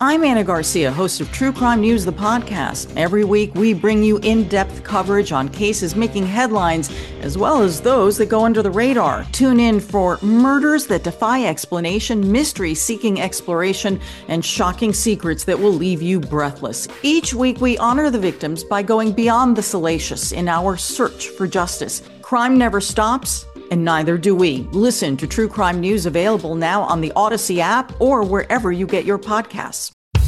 I'm Anna Garcia, host of True Crime News, the podcast. Every week, we bring you in-depth coverage on cases making headlines, as well as those that go under the radar. Tune in for murders that defy explanation, mystery seeking exploration, and shocking secrets that will leave you breathless. Each week, we honor the victims by going beyond the salacious in our search for justice. Crime never stops, and neither do we. Listen to True Crime News, available now on the Odyssey app or wherever you get your podcasts.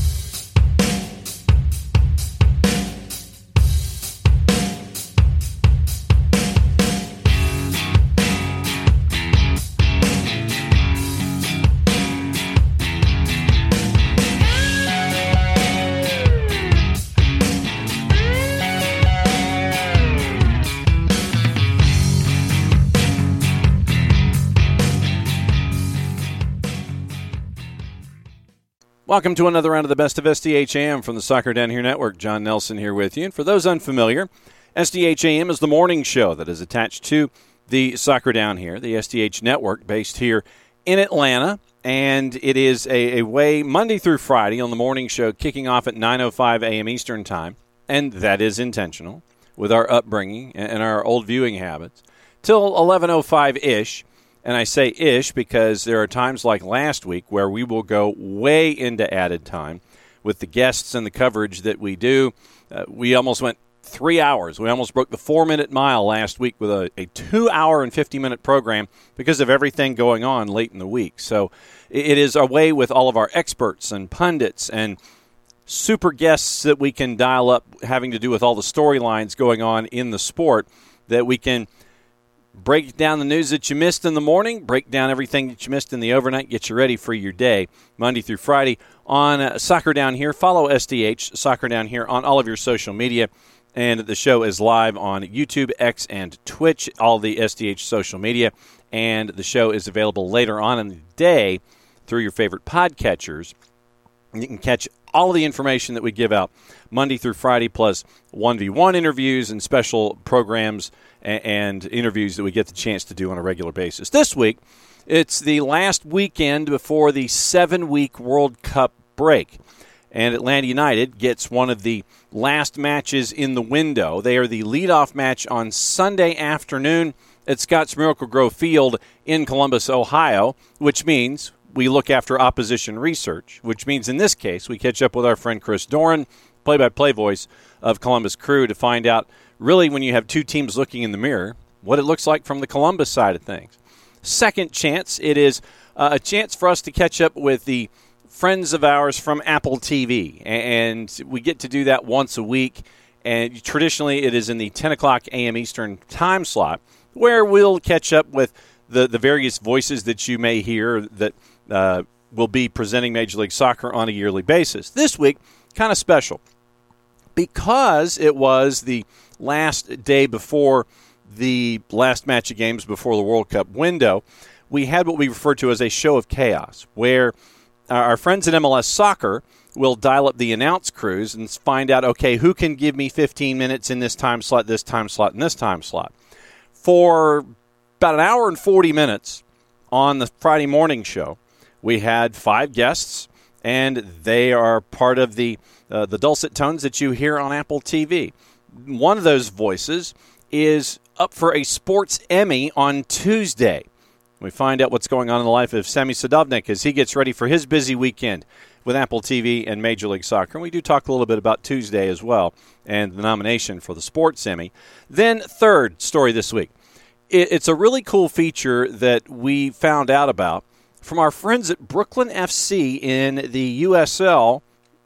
Welcome to another round of the Best of SDHAM from the Soccer Down Here Network. John Nelson here with you. And for those unfamiliar, SDHAM is the morning show that is attached to the Soccer Down Here, the SDH Network, based here in Atlanta. And it is a way Monday through Friday on the morning show, kicking off at 9:05 a.m. Eastern Time. And that is intentional with our upbringing and our old viewing habits, till 11:05-ish. And I say ish because there are times like last week where we will go way into added time with the guests and the coverage that we do. We almost went 3 hours. We almost broke the 4-minute mile last week with a 2-hour and 50-minute program because of everything going on late in the week. So it is a way with all of our experts and pundits and super guests that we can dial up, having to do with all the storylines going on in the sport, that we can break down the news that you missed in the morning, break down everything that you missed in the overnight, get you ready for your day, Monday through Friday on Soccer Down Here. Follow SDH, Soccer Down Here, on all of your social media. And the show is live on YouTube, X, and Twitch, all the SDH social media. And the show is available later on in the day through your favorite podcatchers. You can catch all of the information that we give out Monday through Friday, plus 1v1 interviews and special programs and interviews that we get the chance to do on a regular basis. This week, it's the last weekend before the 7-week World Cup break. And Atlanta United gets one of the last matches in the window. They are the leadoff match on Sunday afternoon at Scotts Miracle-Gro Field in Columbus, Ohio, which means we look after opposition research, which means in this case we catch up with our friend Chris Doran, play-by-play voice of Columbus Crew, to find out, really, when you have two teams looking in the mirror, what it looks like from the Columbus side of things. Second chance, it is a chance for us to catch up with the friends of ours from Apple TV, and we get to do that once a week, and traditionally it is in the 10 o'clock a.m. Eastern time slot, where we'll catch up with the various voices that you may hear that will be presenting Major League Soccer on a yearly basis. This week, kind of special, because it was the last day before the last match of games before the World Cup window. We had what we refer to as a show of chaos, where our friends at MLS Soccer will dial up the announce crews and find out, okay, who can give me 15 minutes in this time slot, and this time slot. For about an hour and 40 minutes on the Friday morning show, we had 5 guests, and they are part of the dulcet tones that you hear on Apple TV. One of those voices is up for a Sports Emmy on Tuesday. We find out what's going on in the life of Sami Sadovnik as he gets ready for his busy weekend with Apple TV and Major League Soccer. And we do talk a little bit about Tuesday as well and the nomination for the Sports Emmy. Then, third story this week. It's a really cool feature that we found out about from our friends at Brooklyn FC in the USL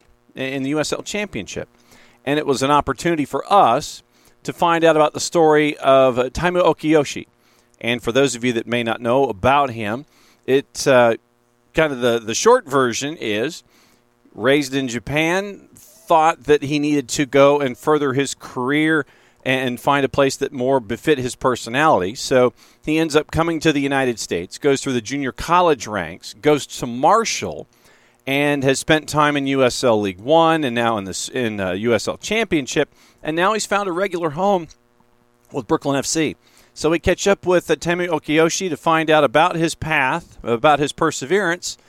Championship. And it was an opportunity for us to find out about the story of Taimu Okiyoshi. And for those of you that may not know about him, it's kind of the short version is, raised in Japan, thought that he needed to go and further his career and find a place that more befit his personality. So he ends up coming to the United States, goes through the junior college ranks, goes to Marshall, and has spent time in USL League One and now in USL Championship. And now he's found a regular home with Brooklyn FC. So we catch up with Taimu Okiyoshi to find out about his path, about his perseverance,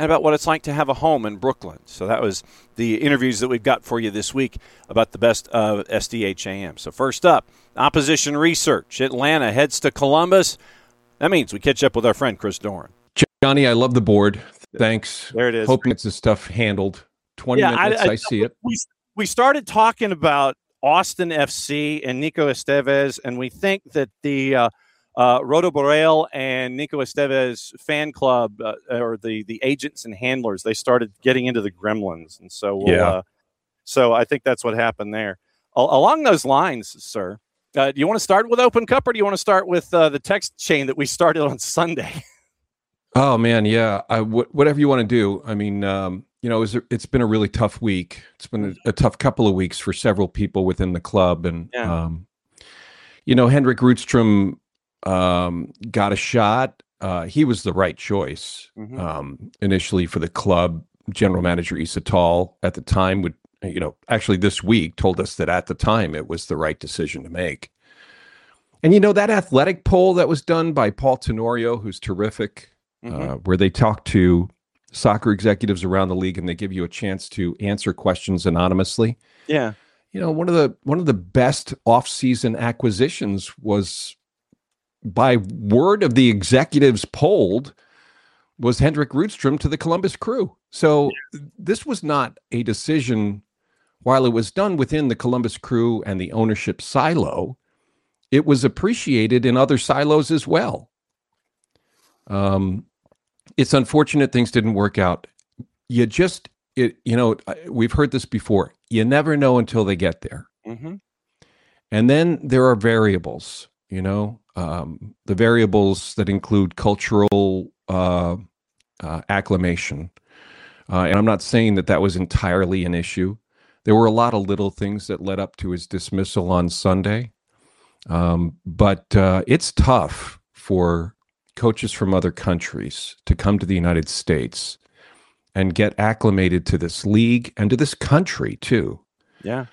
and about what it's like to have a home in Brooklyn. So that was the interviews that we've got for you this week about the best of SDHAM. So first up, opposition research. Atlanta heads to Columbus. That means we catch up with our friend Chris Doran. Johnny, I love the board. Thanks. There it is. Hoping it's the stuff handled. 20 minutes, I see it. We started talking about Austin FC and Nico Estevez, and we think that the Roto Borrell and Nico Estevez fan club, or the agents and handlers, they started getting into the gremlins. And so so I think that's what happened there. Along those lines, sir, do you want to start with Open Cup, or do you want to start with the text chain that we started on Sunday? Oh, man, yeah. Whatever you want to do. I mean, it's been a really tough week. It's been a tough couple of weeks for several people within the club. And, Henrik Rudstrom got a shot. He was the right choice initially for the club. General manager Issa Tall at the time actually this week told us that at the time it was the right decision to make. And, that athletic poll that was done by Paul Tenorio, who's terrific, where they talk to soccer executives around the league and they give you a chance to answer questions anonymously. Yeah. One of the best off-season acquisitions was, by word of the executives polled, was Henrik Rudstrom to the Columbus Crew. So this was not a decision, while it was done within the Columbus Crew and the ownership silo, it was appreciated in other silos as well. It's unfortunate things didn't work out. We've heard this before. You never know until they get there. Mm-hmm. And then there are variables, the variables that include cultural acclimation. And I'm not saying that was entirely an issue. There were a lot of little things that led up to his dismissal on Sunday. But it's tough for coaches from other countries to come to the United States and get acclimated to this league and to this country too. Yeah.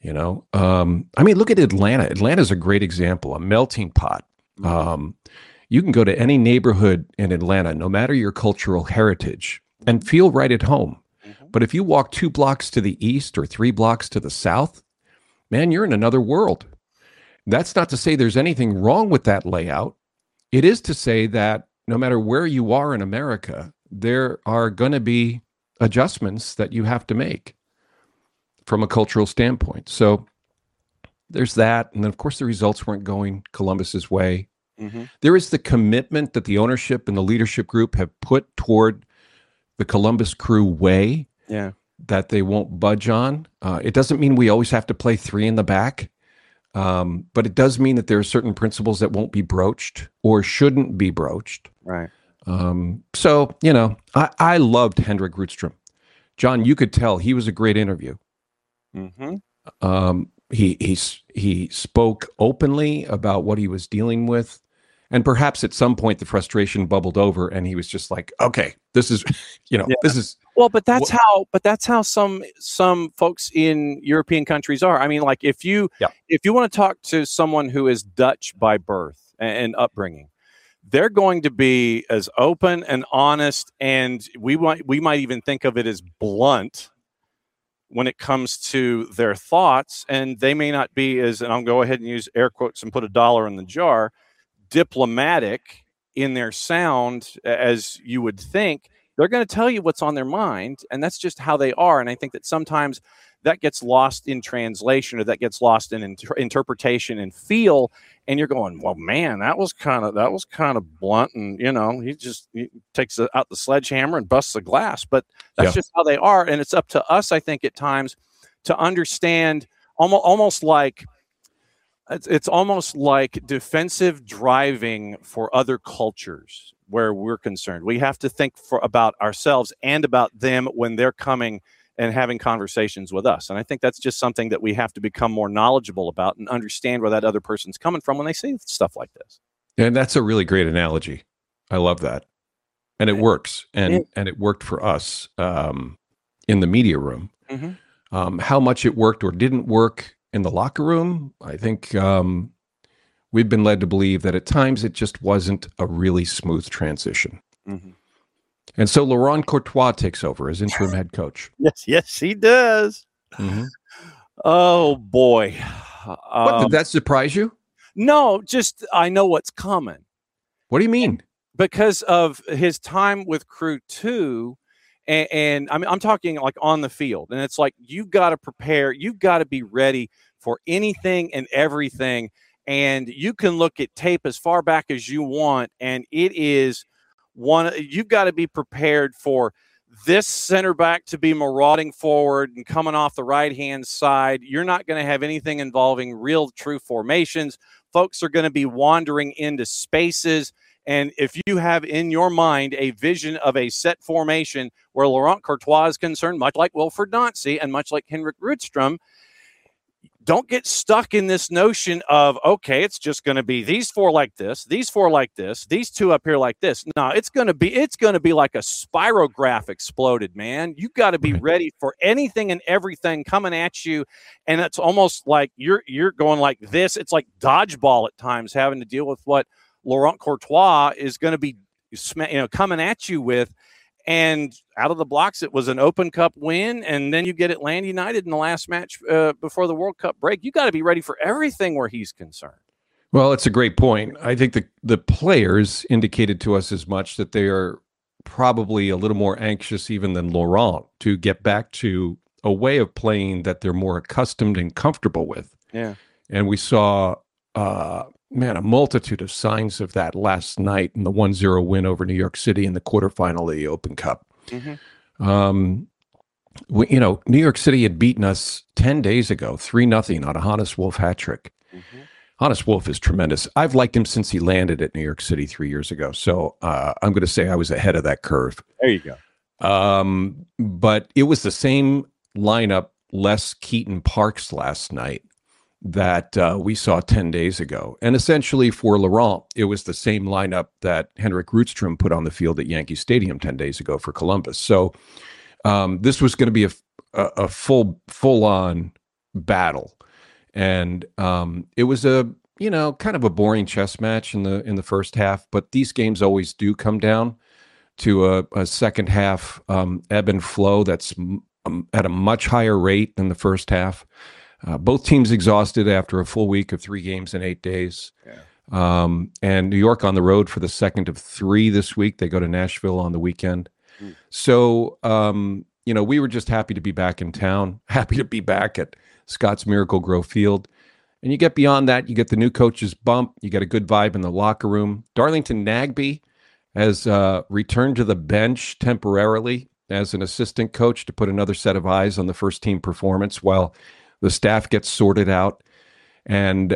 Look at Atlanta. Atlanta's a great example, a melting pot. You can go to any neighborhood in Atlanta, no matter your cultural heritage, and feel right at home. Mm-hmm. But if you walk 2 blocks to the east or 3 blocks to the south, man, you're in another world. That's not to say there's anything wrong with that layout. It is to say that no matter where you are in America, there are going to be adjustments that you have to make from a cultural standpoint. So there's that. And then, of course, the results weren't going Columbus's way. Mm-hmm. There is the commitment that the ownership and the leadership group have put toward the Columbus Crew way that they won't budge on. It doesn't mean we always have to play 3 in the back. But it does mean that there are certain principles that won't be broached or shouldn't be broached. Right. So, I loved Henrik Rudstrom. John, you could tell he was a great interview. Mm-hmm. He spoke openly about what he was dealing with. And perhaps at some point the frustration bubbled over and he was just like, okay, this is, this is. Well, but that's how some folks in European countries are. I mean, like if you want to talk to someone who is Dutch by birth and upbringing, they're going to be as open and honest, and we might even think of it as blunt when it comes to their thoughts, and they may not be as, and I'll go ahead and use air quotes and put a dollar in the jar, diplomatic in their sound as you would think. They're going to tell you what's on their mind, and that's just how they are. And I think that sometimes that gets lost in translation, or that gets lost in interpretation and feel. And you're going, well, man, that was kind of blunt, and he takes out the sledgehammer and busts the glass. But that's just how they are, and it's up to us, I think, at times to understand almost like. It's almost like defensive driving for other cultures where we're concerned. We have to think about ourselves and about them when they're coming and having conversations with us. And I think that's just something that we have to become more knowledgeable about and understand where that other person's coming from when they say stuff like this. And that's a really great analogy. I love that. And it works. And it worked for us in the media room. Mm-hmm. How much it worked or didn't work in the locker room, I think we've been led to believe that at times it just wasn't a really smooth transition. Mm-hmm. And so Laurent Courtois takes over as interim head coach. Yes, he does. Mm-hmm. Oh, boy. What, did that surprise you? No, just I know what's coming. What do you mean? Because of his time with Crew 2, and I mean, I'm talking like on the field, and it's like you've got to prepare, you've got to be ready for anything and everything, and you can look at tape as far back as you want, and it is you've got to be prepared for this center back to be marauding forward and coming off the right-hand side. You're not going to have anything involving real true formations. Folks are going to be wandering into spaces. And if you have in your mind a vision of a set formation where Laurent Courtois is concerned, much like Wilfried Nancy and much like Henrik Rudstrom, don't get stuck in this notion of, okay, it's just going to be these four like this, these four like this, these two up here like this. No, it's going to be like a spirograph exploded, man. You got to be ready for anything and everything coming at you. And it's almost like you're going like this. It's like dodgeball at times, having to deal with what Laurent Courtois is going to be, coming at you with. And out of the blocks, it was an Open Cup win, and then you get Atlanta United in the last match before the World Cup break. You got to be ready for everything where he's concerned. Well, it's a great point. I think the players indicated to us as much that they are probably a little more anxious even than Laurent to get back to a way of playing that they're more accustomed and comfortable with. Yeah. And we saw, a multitude of signs of that last night in the 1-0 win over New York City in the quarterfinal of the Open Cup. Mm-hmm. New York City had beaten us 10 days ago, 3-0 on a Hannes Wolf hat trick. Mm-hmm. Hannes Wolf is tremendous. I've liked him since he landed at New York City 3 years ago. So I'm going to say I was ahead of that curve. There you go. But it was the same lineup, less Keaton Parks last night, that we saw 10 days ago. And essentially for Laurent, it was the same lineup that Henrik Rudstrom put on the field at Yankee Stadium 10 days ago for Columbus. So this was going to be a full-on battle. And it was kind of a boring chess match in the first half, but these games always do come down to a second half ebb and flow that's at a much higher rate than the first half. Both teams exhausted after a full week of 3 games in 8 days. Yeah. And New York on the road for the second of 3 this week. They go to Nashville on the weekend. Mm. So, we were just happy to be back in town, happy to be back at Scott's Miracle-Gro Field. And you get beyond that, you get the new coach's bump. You get a good vibe in the locker room. Darlington Nagbe has returned to the bench temporarily as an assistant coach to put another set of eyes on the first team performance while the staff gets sorted out. And,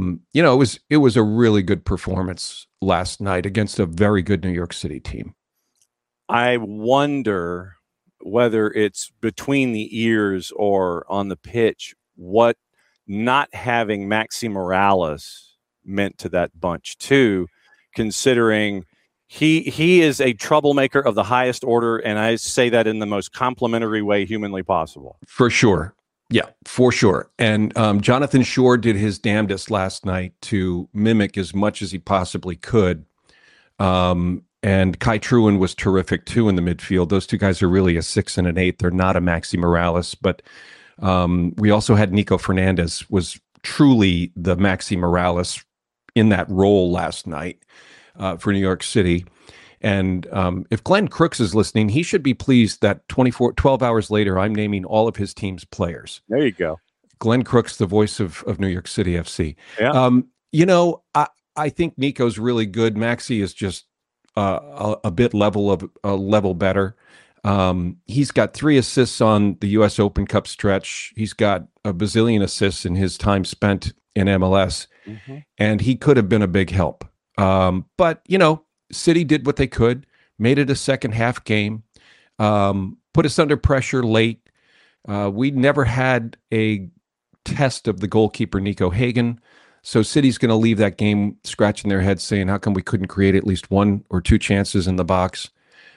it was a really good performance last night against a very good New York City team. I wonder whether it's between the ears or on the pitch, what not having Maxi Morales meant to that bunch too, considering he is a troublemaker of the highest order. And I say that in the most complimentary way humanly possible. For sure. Yeah, for sure. And Jonathan Shore did his damnedest last night to mimic as much as he possibly could. And Kai Truin was terrific too in the midfield. Those two guys are really a 6 and an 8. They're not a Maxi Morales, but we also had Nico Fernandez was truly the Maxi Morales in that role last night for New York City. And if Glenn Crooks is listening, he should be pleased that 12 hours later, I'm naming all of his team's players. There you go. Glenn Crooks, the voice of New York City FC. Yeah. I think Nico's really good. Maxi is just a bit level better. He's got 3 assists on the U.S. Open Cup stretch. He's got a bazillion assists in his time spent in MLS, and he could have been a big help. But, City did what they could, made it a second half game, put us under pressure late. We never had a test of the goalkeeper, Nico Hagen. So City's going to leave that game scratching their heads saying, how come we couldn't create at least 1 or 2 chances in the box?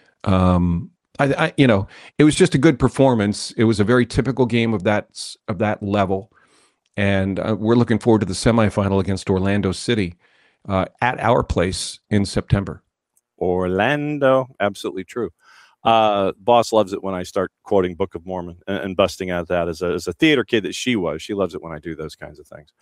It was just a good performance. It was a very typical game of that level. And we're looking forward to the semifinal against Orlando City at our place in September. Orlando. Absolutely true. Boss loves it when I start quoting Book of Mormon and busting out that as a theater kid that she was. She loves it when I do those kinds of things.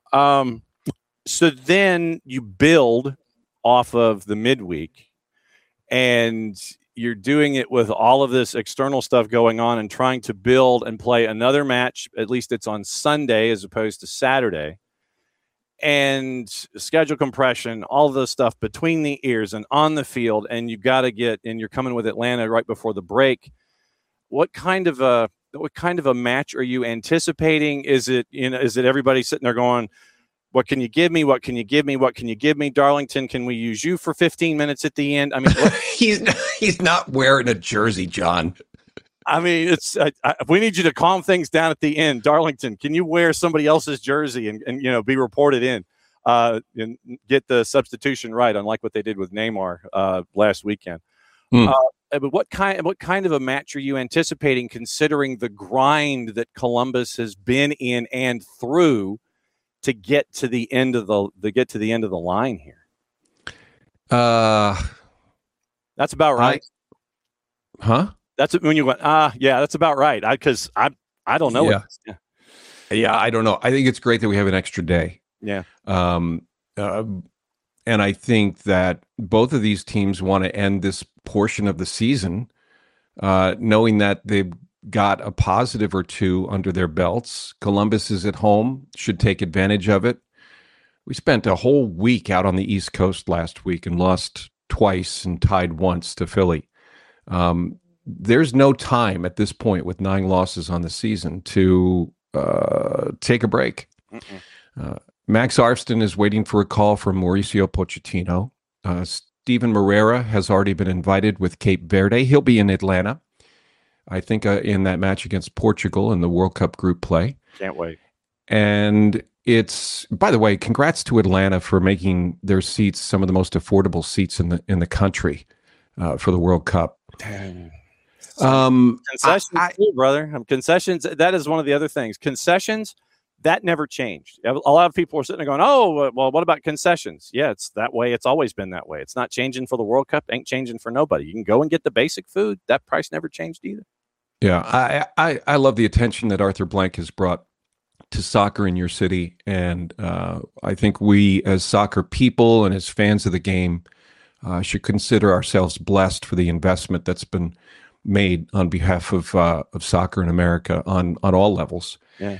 So then you build off of the midweek, and you're doing it with all of this external stuff going on and trying to build and play another match. At least it's on Sunday as opposed to Saturday. And schedule compression, all the stuff between the ears and on the field, and you've got to get, and you're coming with Atlanta right before the break. What kind of a match are you anticipating? Is it everybody sitting there going, what can you give me? What can you give me? What can you give me? Darlington, can we use you for 15 minutes at the end? I mean, he's not wearing a jersey, John. I mean, we need you to calm things down at the end. Darlington, can you wear somebody else's jersey and be reported in and get the substitution right, unlike what they did with Neymar last weekend? But what kind of a match are you anticipating, considering the grind that Columbus has been in and through to get to the end of the line here? That's about right. That's when you went, yeah, that's about right. Because I don't know. Yeah, I don't know. I think it's great that we have an extra day. Yeah. And I think that both of these teams want to end this portion of the season knowing that they've got a positive or two under their belts. Columbus is at home, should take advantage of it. We spent a whole week out on the East Coast last week and lost twice and tied once to Philly. There's no time at this point with 9 losses on the season to take a break. Max Arfsten is waiting for a call from Mauricio Pochettino. Steven Moreira has already been invited with Cape Verde. He'll be in Atlanta, I think, in that match against Portugal in the World Cup group play. Can't wait. And it's, by the way, congrats to Atlanta for making their seats some of the most affordable seats in the country for the World Cup. Dang. Concessions, too, brother. Concessions. That is one of the other things. Concessions, that never changed. A lot of people are sitting there going, "Oh, well, what about concessions?" Yeah, it's that way. It's always been that way. It's not changing for the World Cup. Ain't changing for nobody. You can go and get the basic food. That price never changed either. Yeah, I love the attention that Arthur Blank has brought to soccer in your city, and I think we, as soccer people and as fans of the game, should consider ourselves blessed for the investment that's been made on behalf of soccer in America on all levels. Yeah.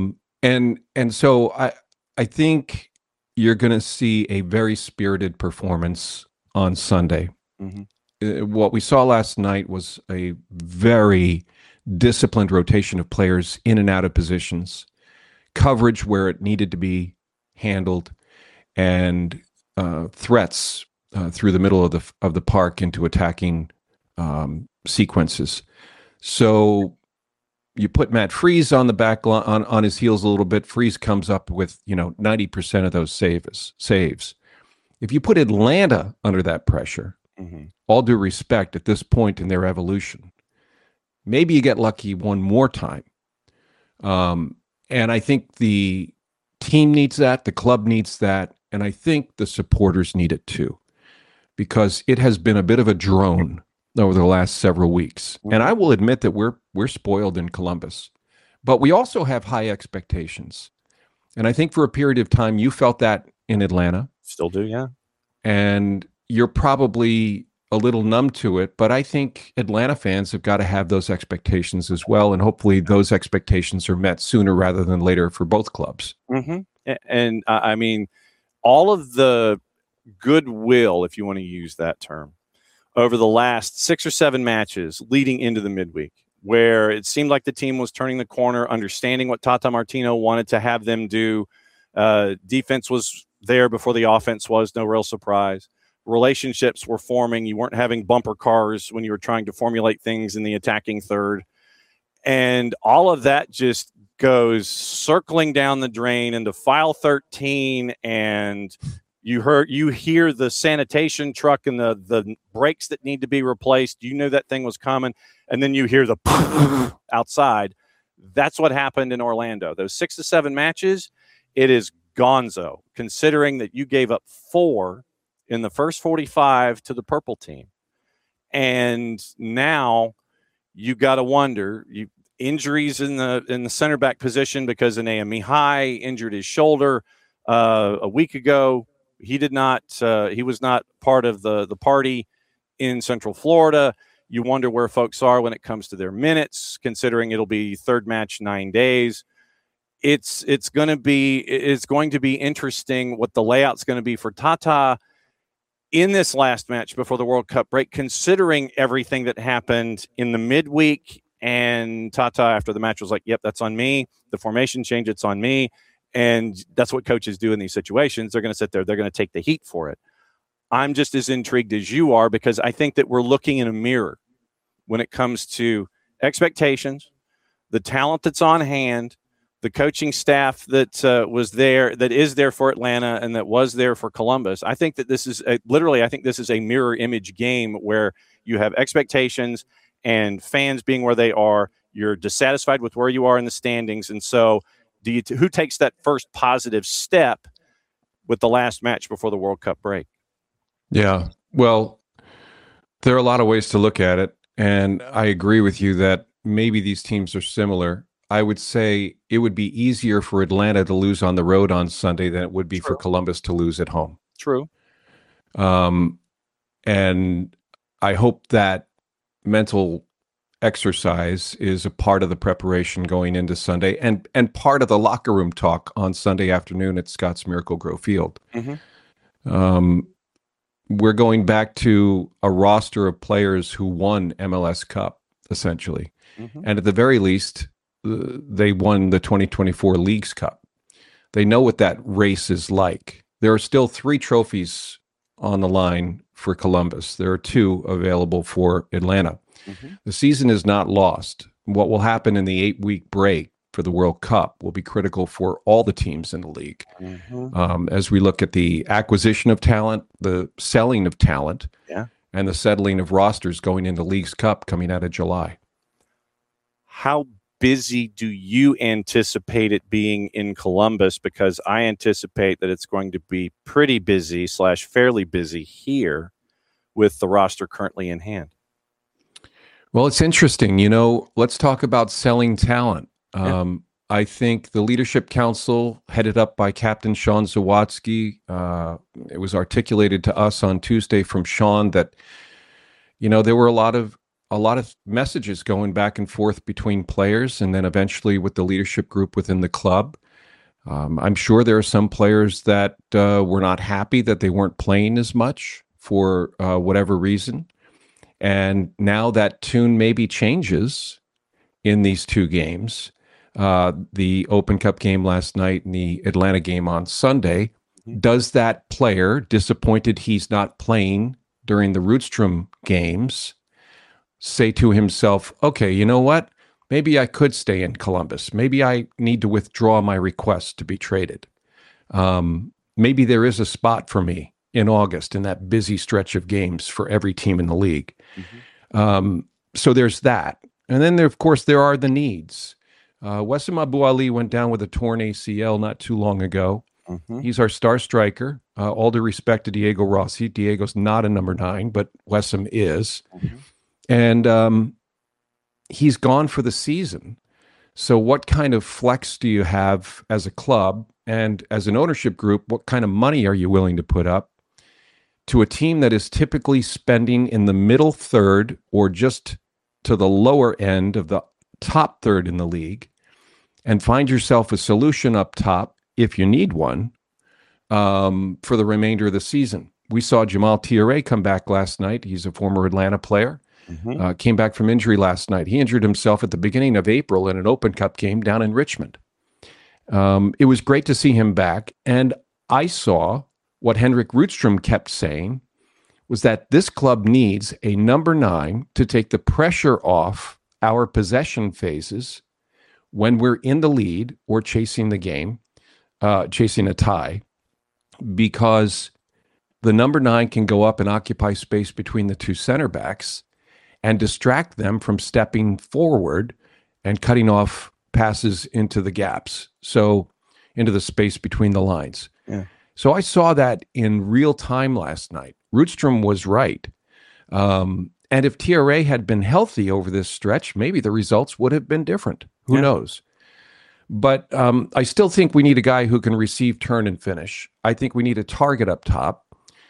And so I think you're going to see a very spirited performance on Sunday. Mm-hmm. What we saw last night was a very disciplined rotation of players in and out of positions, coverage where it needed to be handled, and threats through the middle of the park into attacking sequences. So you put Matt Freese on the back on his heels a little bit. Freese comes up with 90% of those saves. If you put Atlanta under that pressure, mm-hmm. all due respect at this point in their evolution, maybe you get lucky one more time. And I think the team needs that, the club needs that, and I think the supporters need it too, because it has been a bit of a drone over the last several weeks. And I will admit that we're spoiled in Columbus, but we also have high expectations. And I think for a period of time, you felt that in Atlanta. Still do, yeah. And you're probably a little numb to it, but I think Atlanta fans have got to have those expectations as well. And hopefully those expectations are met sooner rather than later for both clubs. Mm-hmm. And I mean, all of the goodwill, if you want to use that term, over the last 6 or 7 matches leading into the midweek, where it seemed like the team was turning the corner, understanding what Tata Martino wanted to have them do. Defense was there before the offense was, no real surprise. Relationships were forming. You weren't having bumper cars when you were trying to formulate things in the attacking third. And all of that just goes circling down the drain into file 13, and you hear the sanitation truck and the brakes that need to be replaced. You knew that thing was coming, and then you hear the outside. That's what happened in Orlando. Those 6 to 7 matches, it is gonzo, considering that you gave up 4 in the first 45 to the purple team. And now you got to wonder, injuries in the center back position because Anaya Mihai injured his shoulder a week ago. He was not part of the party in Central Florida. You wonder where folks are when it comes to their minutes, considering it'll be third match 9 days. It's going to be interesting what the layout's going to be for Tata in this last match before the World Cup break, considering everything that happened in the midweek. And Tata, after the match, was like, yep, that's on me. The formation change, it's on me. And that's what coaches do in these situations. They're going to sit there. They're going to take the heat for it. I'm just as intrigued as you are, because I think that we're looking in a mirror when it comes to expectations, the talent that's on hand, the coaching staff that is there for Atlanta and that was there for Columbus. I think that this is a mirror image game where you have expectations and fans being where they are. You're dissatisfied with where you are in the standings. And so who takes that first positive step with the last match before the World Cup break? Yeah, well, there are a lot of ways to look at it. And I agree with you that maybe these teams are similar. I would say it would be easier for Atlanta to lose on the road on Sunday than it would be for Columbus to lose at home. True. And I hope that mental exercise is a part of the preparation going into Sunday and part of the locker room talk on Sunday afternoon at Scott's Miracle-Gro Field. Mm-hmm. We're going back to a roster of players who won MLS Cup, essentially. Mm-hmm. And at the very least, they won the 2024 Leagues Cup. They know what that race is like. There are still 3 trophies on the line for Columbus. There are 2 available for Atlanta. Mm-hmm. The season is not lost. What will happen in the 8-week break for the World Cup will be critical for all the teams in the league. Mm-hmm. As we look at the acquisition of talent, the selling of talent, and the settling of rosters going into Leagues Cup coming out of July. How busy do you anticipate it being in Columbus? Because I anticipate that it's going to be pretty busy / fairly busy here with the roster currently in hand. Well, it's interesting. Let's talk about selling talent. I think the Leadership Council, headed up by Captain Sean Zawatsky, it was articulated to us on Tuesday from Sean that, there were a lot of messages going back and forth between players and then eventually with the leadership group within the club. I'm sure there are some players that were not happy that they weren't playing as much for whatever reason. And now that tune maybe changes in these 2 games. The Open Cup game last night and the Atlanta game on Sunday. Does that player, disappointed he's not playing during the Rootstrom games, say to himself, okay, you know what? Maybe I could stay in Columbus. Maybe I need to withdraw my request to be traded. Maybe there is a spot for me in August in that busy stretch of games for every team in the league. Mm-hmm. So there's that. And then, of course, there are the needs. Wessam Abu Ali went down with a torn ACL not too long ago. Mm-hmm. He's our star striker. All due respect to Diego Rossi. Diego's not a number 9, but Wessam is. Mm-hmm. And he's gone for the season. So what kind of flex do you have as a club and as an ownership group? What kind of money are you willing to put up to a team that is typically spending in the middle third or just to the lower end of the top third in the league, and find yourself a solution up top if you need one for the remainder of the season? We saw Jamal Tiare come back last night. He's a former Atlanta player. Mm-hmm. Came back from injury last night. He injured himself at the beginning of April in an Open Cup game down in Richmond. It was great to see him back. And I saw what Henrik Rootstrom kept saying was that this club needs a number 9 to take the pressure off our possession phases when we're in the lead or chasing the game, chasing a tie, because the number 9 can go up and occupy space between the 2 center backs and distract them from stepping forward and cutting off passes into the gaps, so into the space between the lines. Yeah. So I saw that in real time last night. Rootstrom was right. And if TRA had been healthy over this stretch, maybe the results would have been different. Who knows? But I still think we need a guy who can receive, turn, and finish. I think we need a target up top.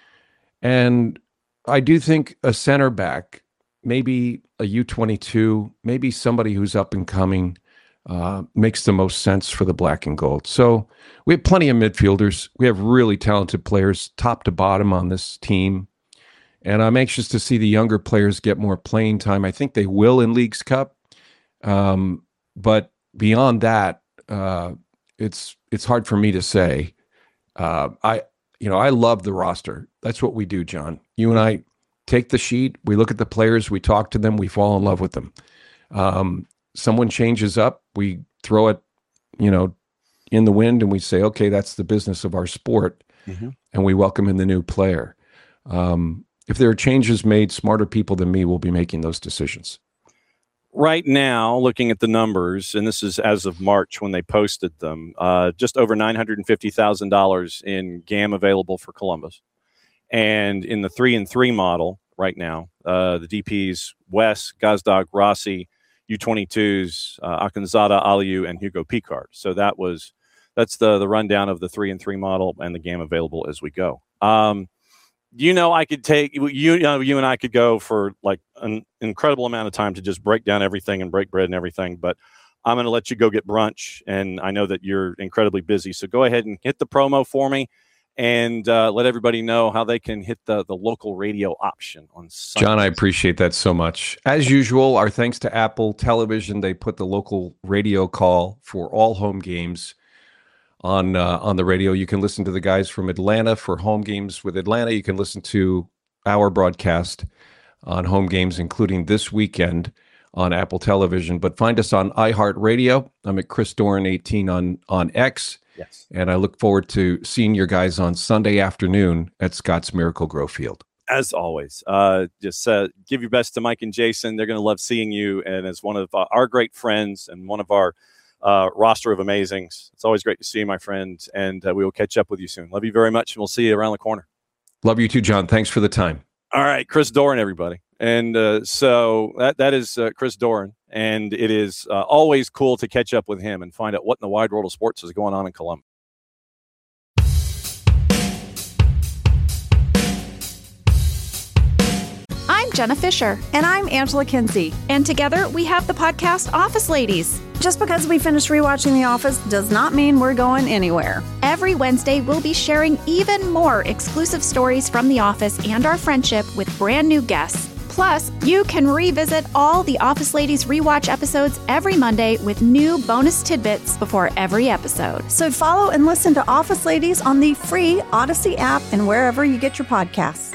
And I do think a center back, maybe a U22, maybe somebody who's up and coming, makes the most sense for the black and gold. So we have plenty of midfielders. We have really talented players top to bottom on this team. And I'm anxious to see the younger players get more playing time. I think they will in Leagues Cup. But beyond that, it's hard for me to say. I love the roster. That's what we do, John. You and I take the sheet, we look at the players, we talk to them, we fall in love with them. Someone changes up, we throw it, in the wind, and we say, okay, that's the business of our sport, and we welcome in the new player. If there are changes made, smarter people than me will be making those decisions. Right now, looking at the numbers, and this is as of March when they posted them, just over $950,000 in GAM available for Columbus. And in the 3-3 model right now, the DPs, Wes, Gazdag, Rossi, U22s, Akanzada, Aliu, and Hugo Picard. So that's the rundown of the 3-3 model and the GAM available as we go. I could take you and I could go for like an incredible amount of time to just break down everything and break bread and everything. But I'm going to let you go get brunch, and I know that you're incredibly busy. So go ahead and hit the promo for me, and let everybody know how they can hit the local radio option on Sunday. John, I appreciate that so much. As usual, our thanks to Apple Television. They put the local radio call for all home games on the radio. You can listen to the guys from Atlanta for home games with Atlanta. You can listen to our broadcast on home games, including this weekend on Apple Television. But find us on iHeartRadio. I'm at Chris Doran 18 on X. Yes. And I look forward to seeing your guys on Sunday afternoon at Scott's Miracle Grow Field. As always, just give your best to Mike and Jason. They're going to love seeing you. And as one of our great friends and one of our roster of amazings, it's always great to see you, my friend. And we will catch up with you soon. Love you very much. And we'll see you around the corner. Love you too, John. Thanks for the time. All right. Chris Doran, everybody. And so that is Chris Doran. And it is always cool to catch up with him and find out what in the wide world of sports is going on in Columbus. I'm Jenna Fisher. And I'm Angela Kinsey. And together we have the podcast Office Ladies. Just because we finished rewatching The Office does not mean we're going anywhere. Every Wednesday, we'll be sharing even more exclusive stories from The Office and our friendship with brand new guests. Plus, you can revisit all the Office Ladies rewatch episodes every Monday with new bonus tidbits before every episode. So follow and listen to Office Ladies on the free Odyssey app and wherever you get your podcasts.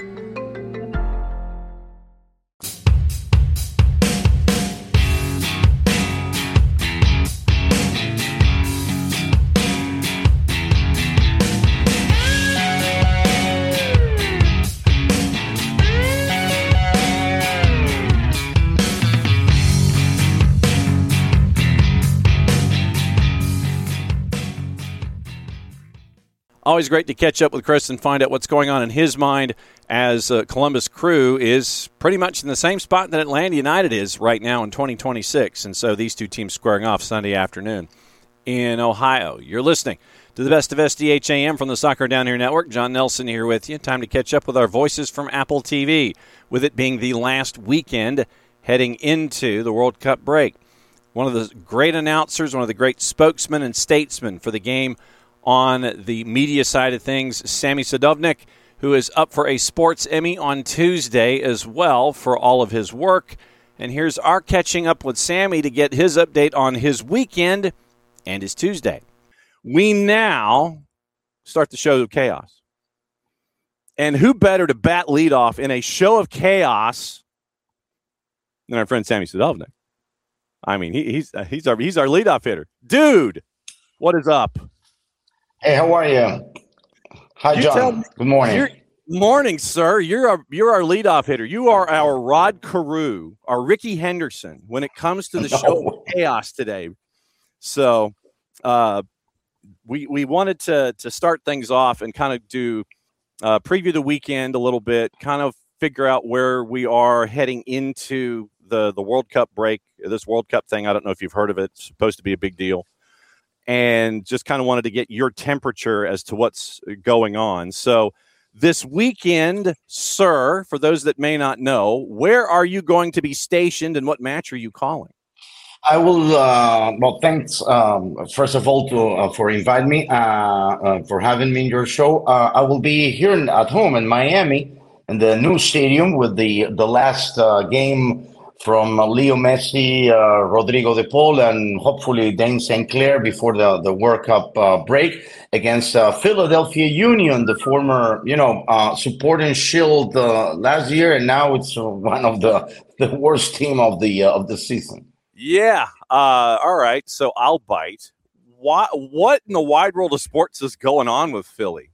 Always great to catch up with Chris and find out what's going on in his mind, as Columbus Crew is pretty much in the same spot that Atlanta United is right now in 2026. And so these two teams squaring off Sunday afternoon in Ohio. You're listening to the best of SDHAM from the Soccer Down Here Network. John Nelson here with you. Time to catch up with our voices from Apple TV, with it being the last weekend heading into the World Cup break. One of the great announcers, one of the great spokesmen and statesmen for the game on the media side of things, Sammy Sadovnik, who is up for a Sports Emmy on Tuesday as well for all of his work. And here's our catching up with Sammy to get his update on his weekend and his Tuesday. We now start the show of chaos. And who better to bat leadoff in a show of chaos than our friend Sammy Sadovnik? I mean, he's our leadoff hitter. Dude, what is up? Hey, how are you? Hi, John. Good morning. Morning, sir. You're our leadoff hitter. You are our Rod Carew, our Ricky Henderson when it comes to the show of chaos today. So, we wanted to start things off and kind of do preview the weekend a little bit, kind of figure out where we are heading into the World Cup break, this World Cup thing. I don't know if you've heard of it. It's supposed to be a big deal. And just kind of wanted to get your temperature as to what's going on. So this weekend, sir, for those that may not know, where are you going to be stationed and what match are you calling? I will. Well, thanks. First of all, for inviting me, for having me in your show. I will be here at home in Miami, in the new stadium, with the last game from Leo Messi, Rodrigo De Paul, and hopefully Dane St. Clair before the World Cup break against Philadelphia Union, the former, Supporting Shield last year, and now it's one of the worst team of the season. Yeah. All right. So I'll bite. What in the wide world of sports is going on with Philly?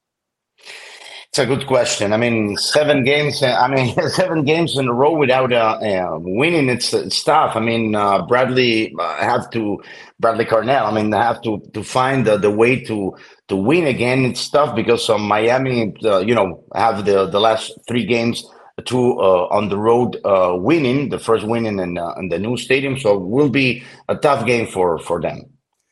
It's a good question. I mean, 7 games. 7 games in a row without winning. It's tough. I mean, Bradley Carnell. I mean, have to find the way to win again. It's tough because Miami, have the last 3 games. 2 on the road, winning the first winning in the new stadium, so it will be a tough game for them.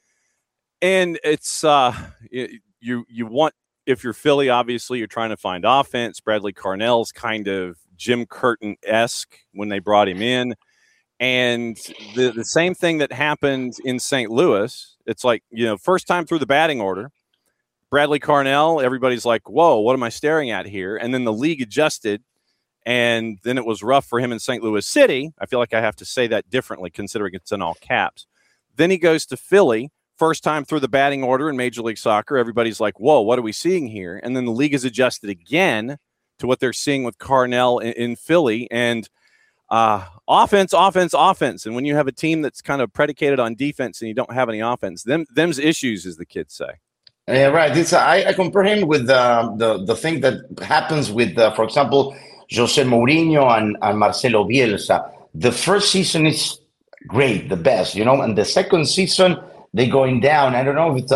And it's you want, if you're Philly, obviously you're trying to find offense. Bradley Carnell's kind of Jim Curtin-esque when they brought him in, and the same thing that happened in St. Louis. It's like, first time through the batting order, Bradley Carnell, everybody's like, whoa, what am I staring at here? And then the league adjusted. And then it was rough for him in St. Louis City. I feel like I have to say that differently considering it's in all caps. Then he goes to Philly, first time through the batting order in Major League Soccer. Everybody's like, whoa, what are we seeing here? And then the league has adjusted again to what they're seeing with Carnell in Philly. And offense. And when you have a team that's kind of predicated on defense and you don't have any offense, them's issues, as the kids say. Yeah, right. I compare him with the thing that happens with, for example, Jose Mourinho and Marcelo Bielsa. The first season is great, the best, and the second season they're going down. I don't know if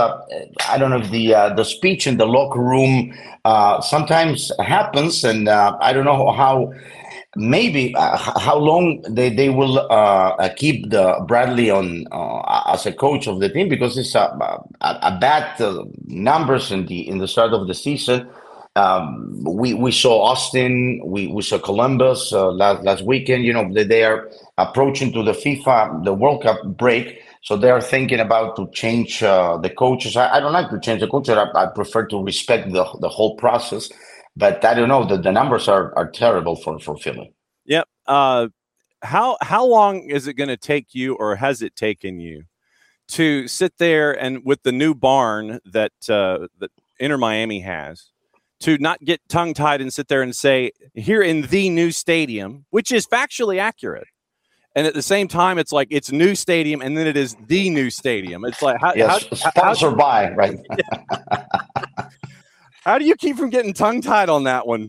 the speech in the locker room sometimes happens, and I don't know how long they will keep the Bradley on as a coach of the team, because it's a bad numbers in the start of the season. We saw Austin, we saw Columbus last weekend. They are approaching to the World Cup break, so they are thinking about to change the coaches. I don't like to change the coaches. I prefer to respect the whole process, but I don't know. The numbers are terrible for Philly. Yep. How long is it going to take you, or has it taken you, to sit there and with the new barn that Inter Miami has, to not get tongue-tied and sit there and say, here in the new stadium, which is factually accurate. And at the same time, it's like it's new stadium, and then it is the new stadium. It's like, sponsored by, right? How do you keep from getting tongue-tied on that one?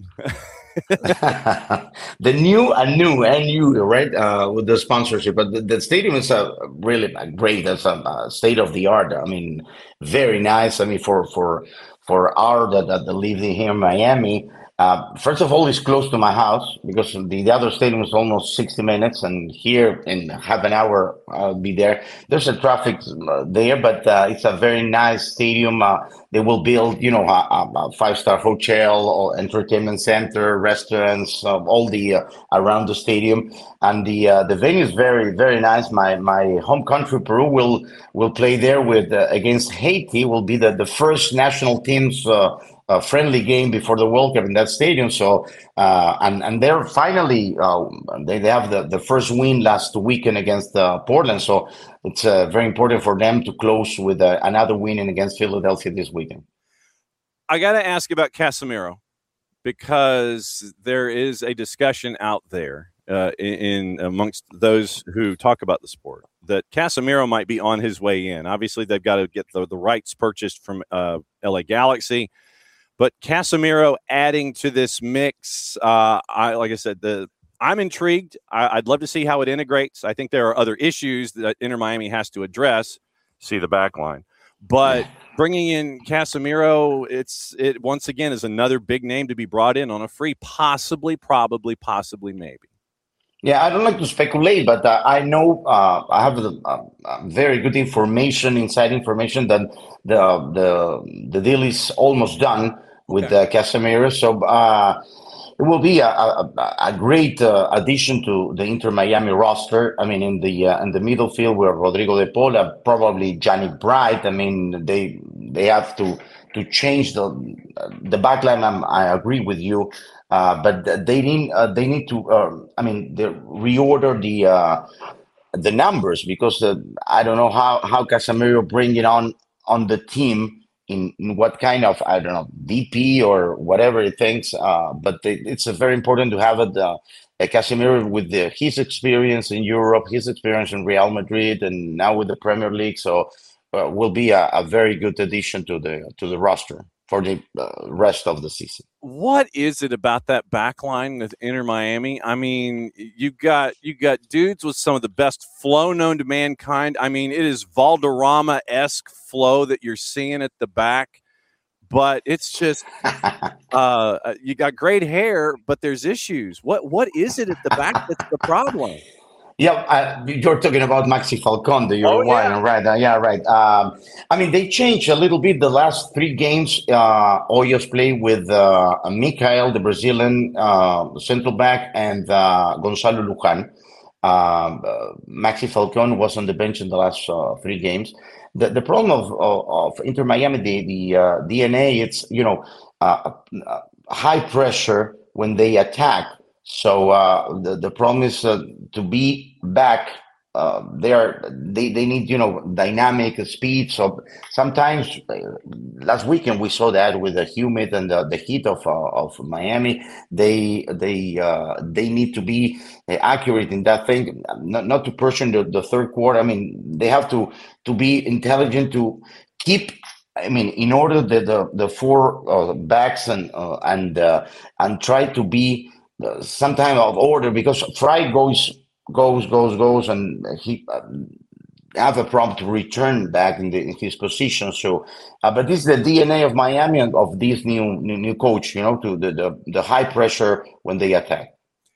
The new, right? With the sponsorship, but the stadium is really great. It's a state of the art. I mean, very nice. I mean, for our that live here in Miami. First of all, it's close to my house, because the other stadium is almost 60 minutes, and here in half an hour I'll be there. There's a traffic there, but it's a very nice stadium. They will build, a 5-star hotel, or entertainment center, restaurants, all the around the stadium, and the venue is very, very nice. My home country, Peru, will play there with against Haiti. Will be the first national team's friendly game before the World Cup in that stadium. So and they're finally they have the first win last weekend against Portland. So it's very important for them to close with another win against Philadelphia this weekend. I got to ask about Casemiro, because there is a discussion out there in amongst those who talk about the sport that Casemiro might be on his way in. Obviously, they've got to get the rights purchased from LA Galaxy. But Casemiro adding to this mix, like I said, I'm intrigued. I'd love to see how it integrates. I think there are other issues that Inter Miami has to address. See the back line. But bringing in Casemiro, it once again is another big name to be brought in on a free, possibly, probably, maybe. Yeah, I don't like to speculate, but I know I have very good information, inside information that the deal is almost done with Casemiro. So it will be a great addition to the Inter Miami roster. I mean, in the middle field with Rodrigo de Paul, probably Yannick Bright. I mean, they have to change the backline. I agree with you. But they need to they reorder the numbers, because I don't know how Casemiro bring it on the team in what kind of, I don't know, DP or whatever he thinks. But it's very important to have a Casemiro with his experience in Europe, his experience in Real Madrid, and now with the Premier League. So will be a very good addition to the roster for the rest of the season. What is it about that back line with Inter Miami? I mean, you got dudes with some of the best flow known to mankind. I mean, it is Valderrama-esque flow that you're seeing at the back, but it's just you got great hair, but there's issues. What is it at the back that's the problem? Yeah, you're talking about Maxi Falcón, the Uruguayan, right? Yeah, right. I mean, they changed a little bit the last 3 games. Hoyos played with Mikael, the Brazilian central back, and Gonzalo Luján. Maxi Falcón was on the bench in the last 3 games. The problem of Inter Miami, the DNA, it's high pressure when they attack. So the problem is to be back. They need dynamic speed. So sometimes last weekend we saw that with the humid and the heat of Miami. They need to be accurate in that thing, not to push in the third quarter. I mean, they have to be intelligent to keep. I mean, in order the 4 backs and try to be some type of order, because Fry goes, and he have a problem to return back in his position. So, but this is the DNA of Miami and of this new coach. To the high pressure when they attack.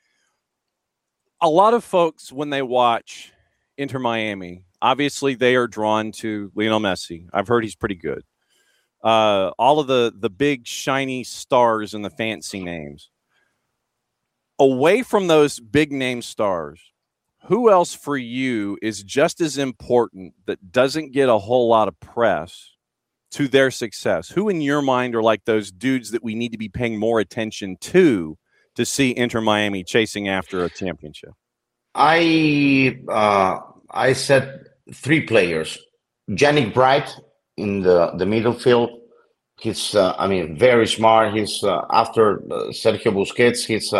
A lot of folks, when they watch Inter Miami, obviously they are drawn to Lionel Messi. I've heard he's pretty good. All of the big shiny stars and the fancy names. Away from those big name stars, who else for you is just as important that doesn't get a whole lot of press to their success? Who in your mind are like those dudes that we need to be paying more attention to see Inter Miami chasing after a championship? I said 3 players. Yannick Bright in the middle field. He's, very smart. He's after Sergio Busquets. He's,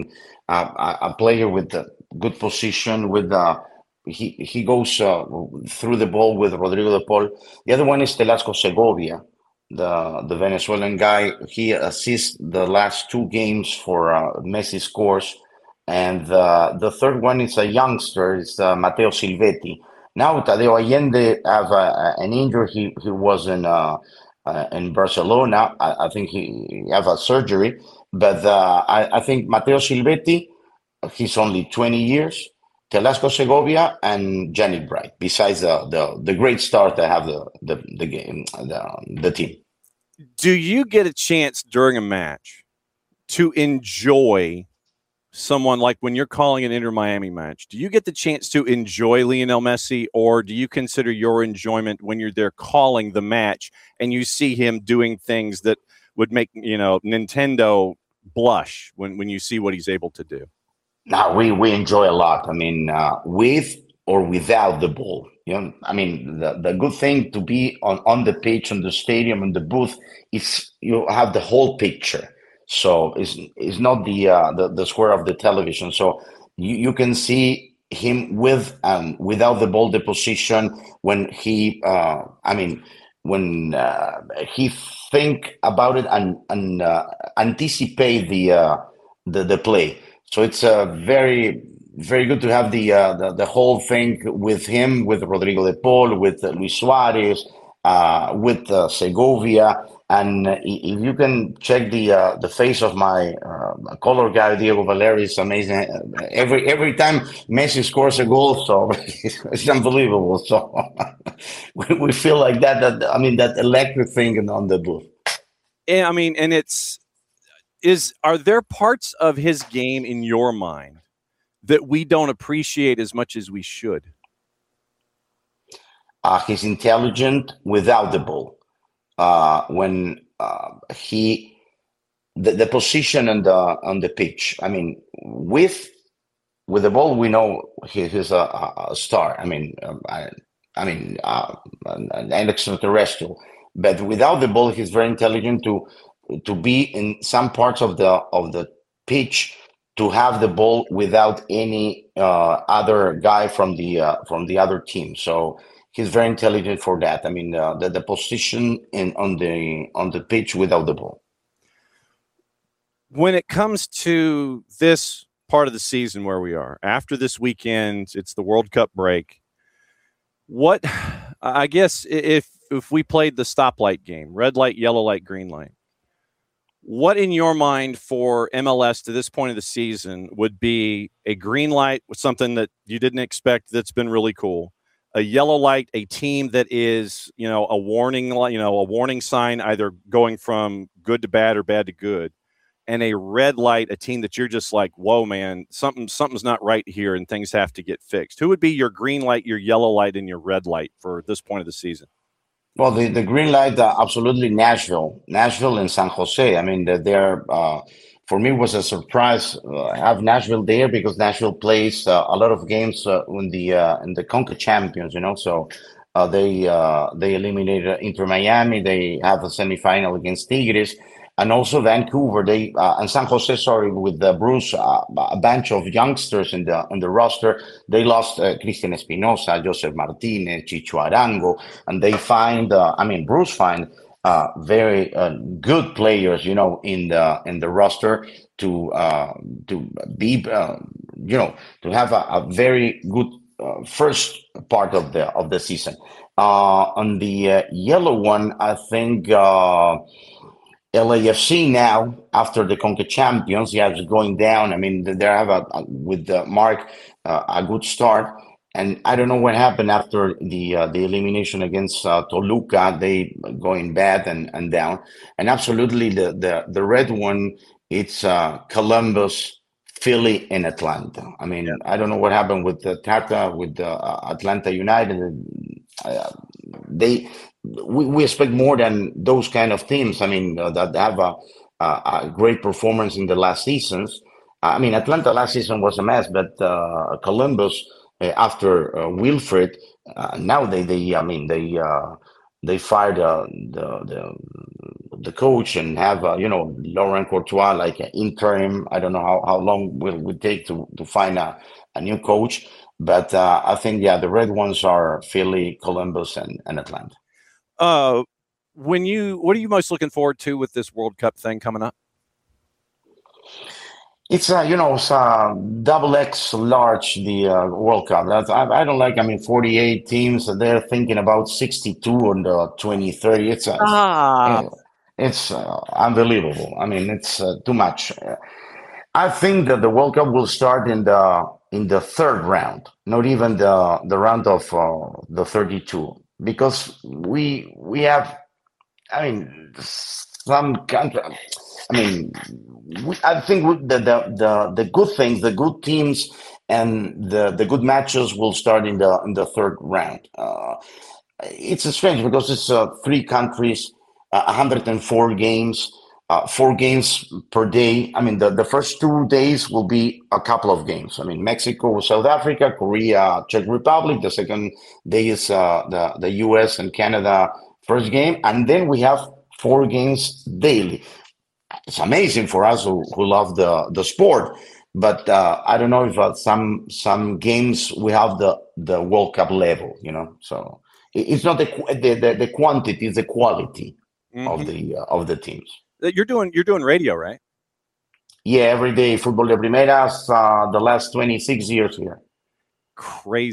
a player with a good position. With he goes through the ball with Rodrigo de Paul. The other one is Telasco Segovia, the Venezuelan guy. He assists the last 2 games for Messi scores, and the third one is a youngster. It's Matteo Silvetti. Now Tadeo Allende have an injury. He was in Barcelona. I think he have a surgery, but I think Matteo Silvetti, he's only 20 years, Telasco Segovia, and Yannick Bright, besides the great start that have the game, the team. Do you get a chance during a match to enjoy someone, like when you're calling an Inter Miami match? Do you get the chance to enjoy Lionel Messi, or do you consider your enjoyment when you're there calling the match and you see him doing things that would make Nintendo blush when you see what he's able to do? No, we enjoy a lot. I mean, with or without the ball. The good thing to be on the pitch, on the stadium, in the booth, is you have the whole picture. So it's not the square of the television. So you can see him with and without the ball, the position, when he he think about it and anticipate the play. So it's very, very good to have the whole thing with him, with Rodrigo de Paul, with Luis Suarez, with Segovia. And if you can check the face of my color guy, Diego Valeri, is amazing. Every time Messi scores a goal, so it's unbelievable. So we feel like that that electric thing on the booth. And I mean, and are there parts of his game in your mind that we don't appreciate as much as we should? He's intelligent without the ball. When the position on the pitch. I mean, with the ball, we know he's a star. I mean, an extraterrestrial. But without the ball, he's very intelligent to be in some parts of the pitch, to have the ball without any other guy from the other team. So he's very intelligent for that. I mean, the position on the pitch without the ball. When it comes to this part of the season where we are, after this weekend, it's the World Cup break. What, I guess, if we played the stoplight game, red light, yellow light, green light, what in your mind for MLS to this point of the season would be a green light with something that you didn't expect that's been really cool? A yellow light, a team that is, a warning sign, either going from good to bad or bad to good, and a red light, a team that you're just like, whoa, man, something's not right here and things have to get fixed. Who would be your green light, your yellow light, and your red light for this point of the season? Well, the green light, absolutely Nashville and San Jose. I mean, they're for me was a surprise. Have Nashville there because Nashville plays a lot of games in the CONCACAF Champions. So they eliminated Inter Miami. They have a semifinal against Tigres. And also Vancouver, and San Jose, with Bruce, a bunch of youngsters in the roster. They lost Cristian Espinosa, Joseph Martinez, Chicho Arango, and they Bruce find very good players, in the roster to be, to have a very good first part of the season. On the yellow one, I think. LAFC now, after the CONCACAF Champions, is going down. I mean, they have with Mark a good start, and I don't know what happened after the elimination against Toluca. They going bad and down, and absolutely the red one. It's Columbus, Philly, and Atlanta. I mean, I don't know what happened with the Tata with Atlanta United. We expect more than those kind of teams. I mean, that have a great performance in the last seasons. I mean, Atlanta last season was a mess, but Columbus after Wilfred, now they fired the coach and have Laurent Courtois like an interim. I don't know how long will it take to find a new coach, but I think the red ones are Philly, Columbus, and Atlanta. What are you most looking forward to with this World Cup thing coming up? It's it's double X large, the World Cup. I don't like. I mean, 48 teams. They're thinking about 62 on the 2030. It's unbelievable. I mean, it's too much. I think that the World Cup will start in the third round, not even the round of the 32. Because we have, I mean, some country. I mean, I think the good things, the good teams, and the good matches will start in the third round. It's strange because it's 3 countries, 104 games, 4 games per day. I mean, the first 2 days will be a couple of games. I mean, Mexico, South Africa, Korea, Czech Republic. The second day is the US and Canada first game. And then we have 4 games daily. It's amazing for us who love the sport. But I don't know if some games we have the World Cup level, So it's not the quantity, it's the quality of the teams. You're doing radio, right? Yeah, every day, Fútbol de Primeras, the last 26 years here. Crazy.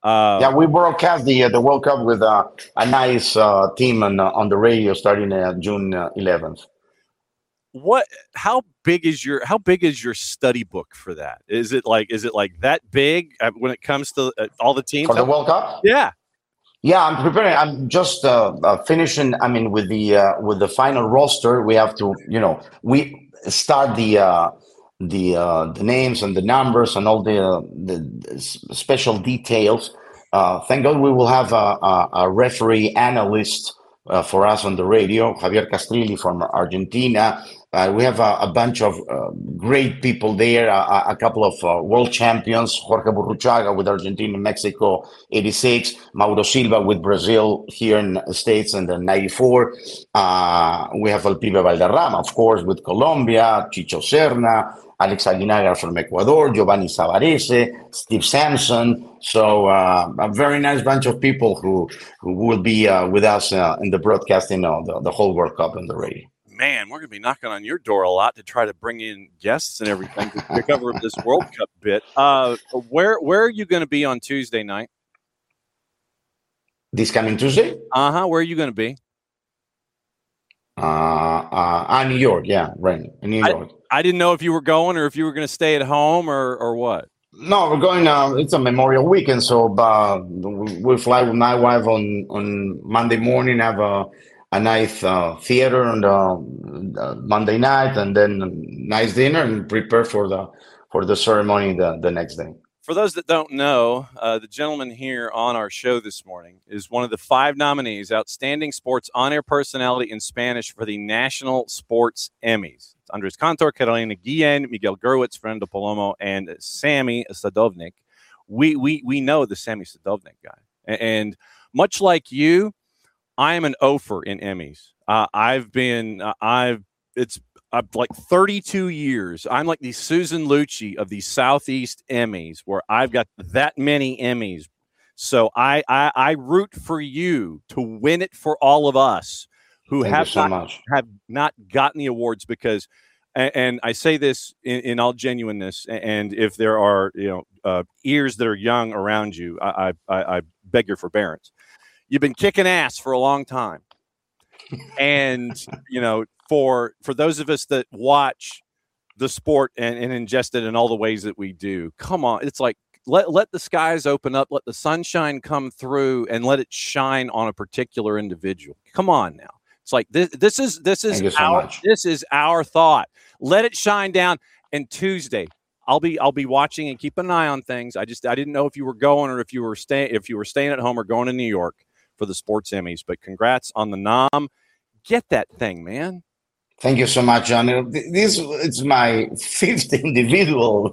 Yeah, we broadcast the World Cup with a nice team on the radio starting June 11th. How big is your study book for that? Is it like that big when it comes to all the teams for the World Cup? Yeah. Yeah, I'm preparing. I'm just finishing. I mean, with the final roster, we have to, we start the names and the numbers and all the special details. Thank God we will have a referee analyst for us on the radio, Javier Castrilli from Argentina. We have a bunch of great people there, a couple of world champions, Jorge Burruchaga with Argentina and Mexico, 86, Mauro Silva with Brazil here in the States in the 94. We have El Pibe Valderrama, of course, with Colombia, Chicho Serna, Alex Aguinaga from Ecuador, Giovanni Savarese, Steve Sampson. So a very nice bunch of people who will be with us in the broadcasting of the whole World Cup on the radio. Man, we're going to be knocking on your door a lot to try to bring in guests and everything to cover this World Cup bit. Where are you going to be on Tuesday night? This coming Tuesday? Where are you going to be? New York. Yeah, right. In New York. I didn't know if you were going or if you were going to stay at home or what. No, we're going. It's a Memorial Weekend, so we'll fly with my wife on Monday morning. Have a nice theater on the Monday night, and then a nice dinner, and prepare for the ceremony the next day. For those that don't know, the gentleman here on our show this morning is one of the 5 nominees, Outstanding Sports On-Air Personality in Spanish for the National Sports Emmys. It's Andres Cantor, Carolina Guillen, Miguel Gurwitz, Fernando Palomo, and Sammy Sadovnik. We know the Sammy Sadovnik guy. And much like you, I am an ofer in Emmys. It's like 32 years. I'm like the Susan Lucci of the Southeast Emmys, where I've got that many Emmys. So I root for you to win it for all of us who have not gotten the awards, because, and I say this in all genuineness, and if there are ears that are young around you, I beg your forbearance. You've been kicking ass for a long time. And, for those of us that watch the sport and ingest it in all the ways that we do, come on. It's like, let the skies open up, let the sunshine come through, and let it shine on a particular individual. Come on now. It's like, this is our thought. Let it shine down. And Tuesday, I'll be watching and keep an eye on things. I didn't know if you were going or if you were staying at home or going to New York for the Sports Emmys, but congrats on the nom. Get that thing, man. Thank you so much, John. It's my 5th individual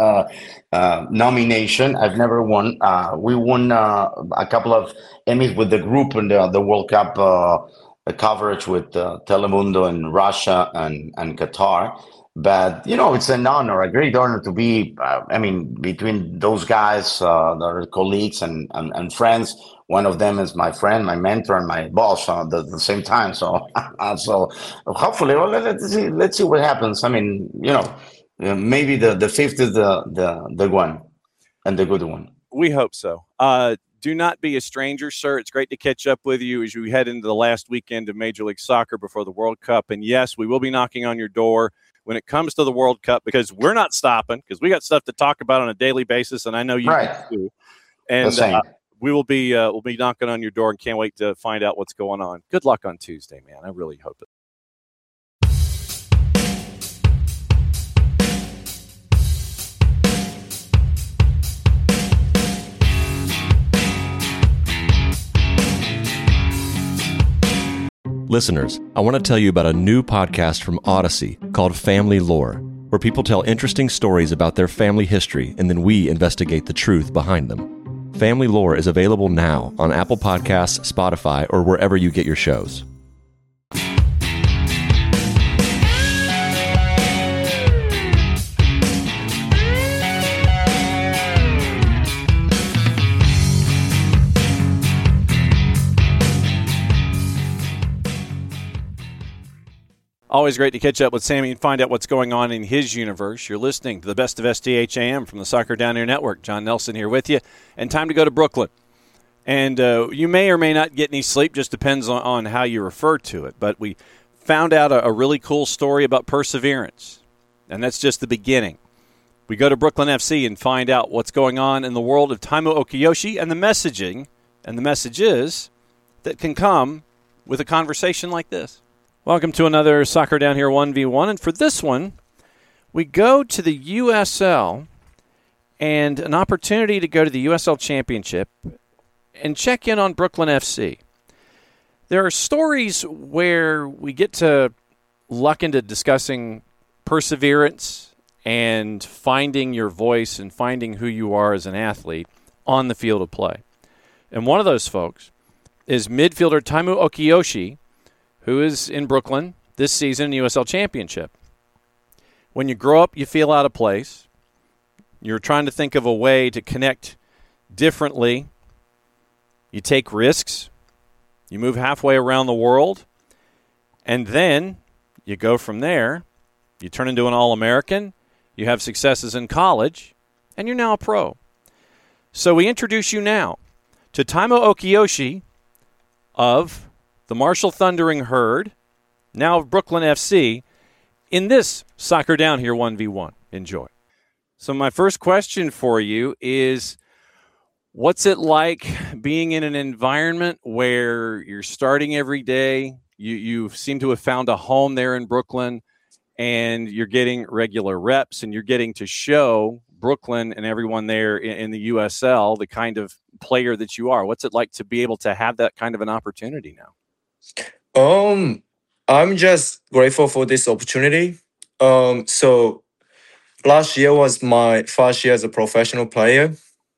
nomination. I've never won. We won a couple of Emmys with the group in the World Cup coverage with Telemundo in Russia and Qatar. But, it's an honor, a great honor to be, between those guys, their colleagues and friends. One of them is my friend, my mentor, and my boss at the same time. So, hopefully, let's see what happens. Maybe the 5th is the one and the good one. We hope so. Do not be a stranger, sir. It's great to catch up with you as you head into the last weekend of Major League Soccer before the World Cup. And yes, we will be knocking on your door when it comes to the World Cup, because we're not stopping, because we got stuff to talk about on a daily basis, and I know you do. And we'll be knocking on your door, and can't wait to find out what's going on. Good luck on Tuesday, man. I really hope it. Listeners, I want to tell you about a new podcast from Odyssey called Family Lore, where people tell interesting stories about their family history, and then we investigate the truth behind them. Family Lore is available now on Apple Podcasts, Spotify, or wherever you get your shows. Always great to catch up with Sammy and find out what's going on in his universe. You're listening to the best of SDHAM from the Soccer Down Here Network. John Nelson here with you. And time to go to Brooklyn. And you may or may not get any sleep, just depends on how you refer to it. But we found out a really cool story about perseverance. And that's just the beginning. We go to Brooklyn FC and find out what's going on in the world of Taimo Okiyoshi and the messaging and the messages that can come with a conversation like this. Welcome to another Soccer Down Here 1v1. And for this one, we go to the USL and an opportunity to go to the USL Championship and check in on Brooklyn FC. There are stories where we get to luck into discussing perseverance and finding your voice and finding who you are as an athlete on the field of play. And one of those folks is midfielder Taimo Okiyoshi, who is in Brooklyn this season in the USL Championship. When you grow up, you feel out of place. You're trying to think of a way to connect differently. You take risks. You move halfway around the world. And then you go from there. You turn into an All-American. You have successes in college. And you're now a pro. So we introduce you now to Taimo Okiyoshi of the Marshall Thundering Herd, now of Brooklyn FC, in this Soccer Down Here 1v1. Enjoy. So my first question for you is, what's it like being in an environment where you're starting every day, you seem to have found a home there in Brooklyn, and you're getting regular reps, and you're getting to show Brooklyn and everyone there in the USL the kind of player that you are? What's it like to be able to have that kind of an opportunity now? I'm just grateful for this opportunity. So last year was my first year as a professional player.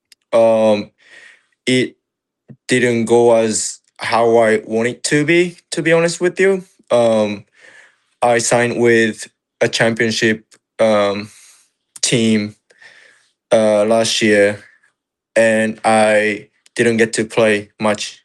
It didn't go as how I want it to be honest with you. I signed with a championship team last year, and I didn't get to play much.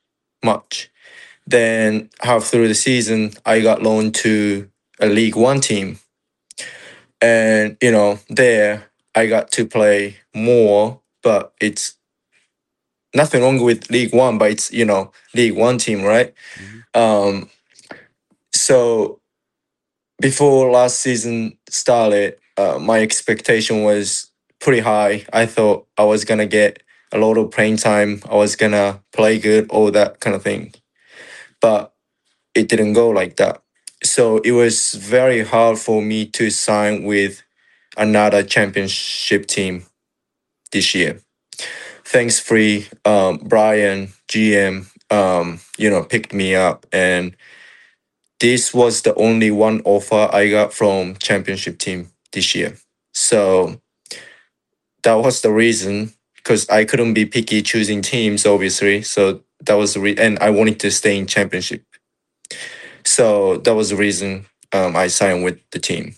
Then half through the season, I got loaned to a League One team. And, there I got to play more, but it's nothing wrong with League One, but it's, League One team, right? Mm-hmm. So before last season started, my expectation was pretty high. I thought I was going to get a lot of playing time. I was going to play good, all that kind of thing. But it didn't go like that. So it was very hard for me to sign with another championship team this year. Thankfully, Brian, GM, picked me up. And this was the only one offer I got from championship team this year. So that was the reason, because I couldn't be picky choosing teams, obviously. So that was the and I wanted to stay in championship. So that was the reason I signed with the team.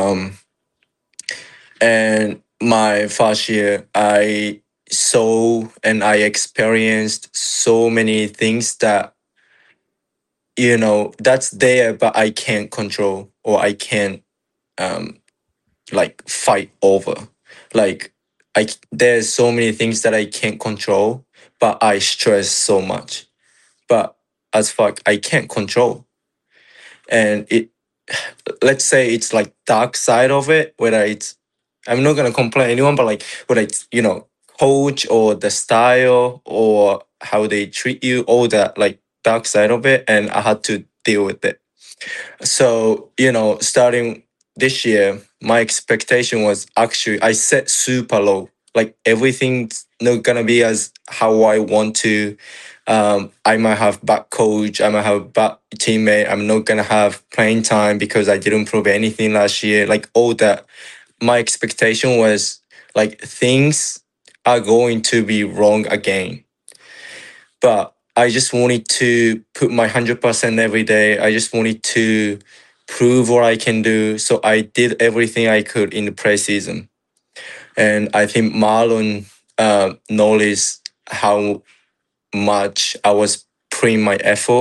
And my first year, I saw and I experienced so many things that, that's there, but I can't control, or I can't fight over. There's so many things that I can't control, but I stress so much. But as fuck, I can't control. And let's say it's like dark side of it, whether it's, I'm not going to complain anyone, but whether it's, coach or the style or how they treat you, all that dark side of it. And I had to deal with it. So, starting this year, my expectation was actually, I set super low. Everything's not going to be as how I want to. I might have bad coach. I might have bad teammate. I'm not going to have playing time because I didn't prove anything last year. All that. My expectation was things are going to be wrong again. But I just wanted to put my 100% every day. I just wanted to prove what I can do. So I did everything I could in the preseason. And I think Marlon noticed how much I was putting my effort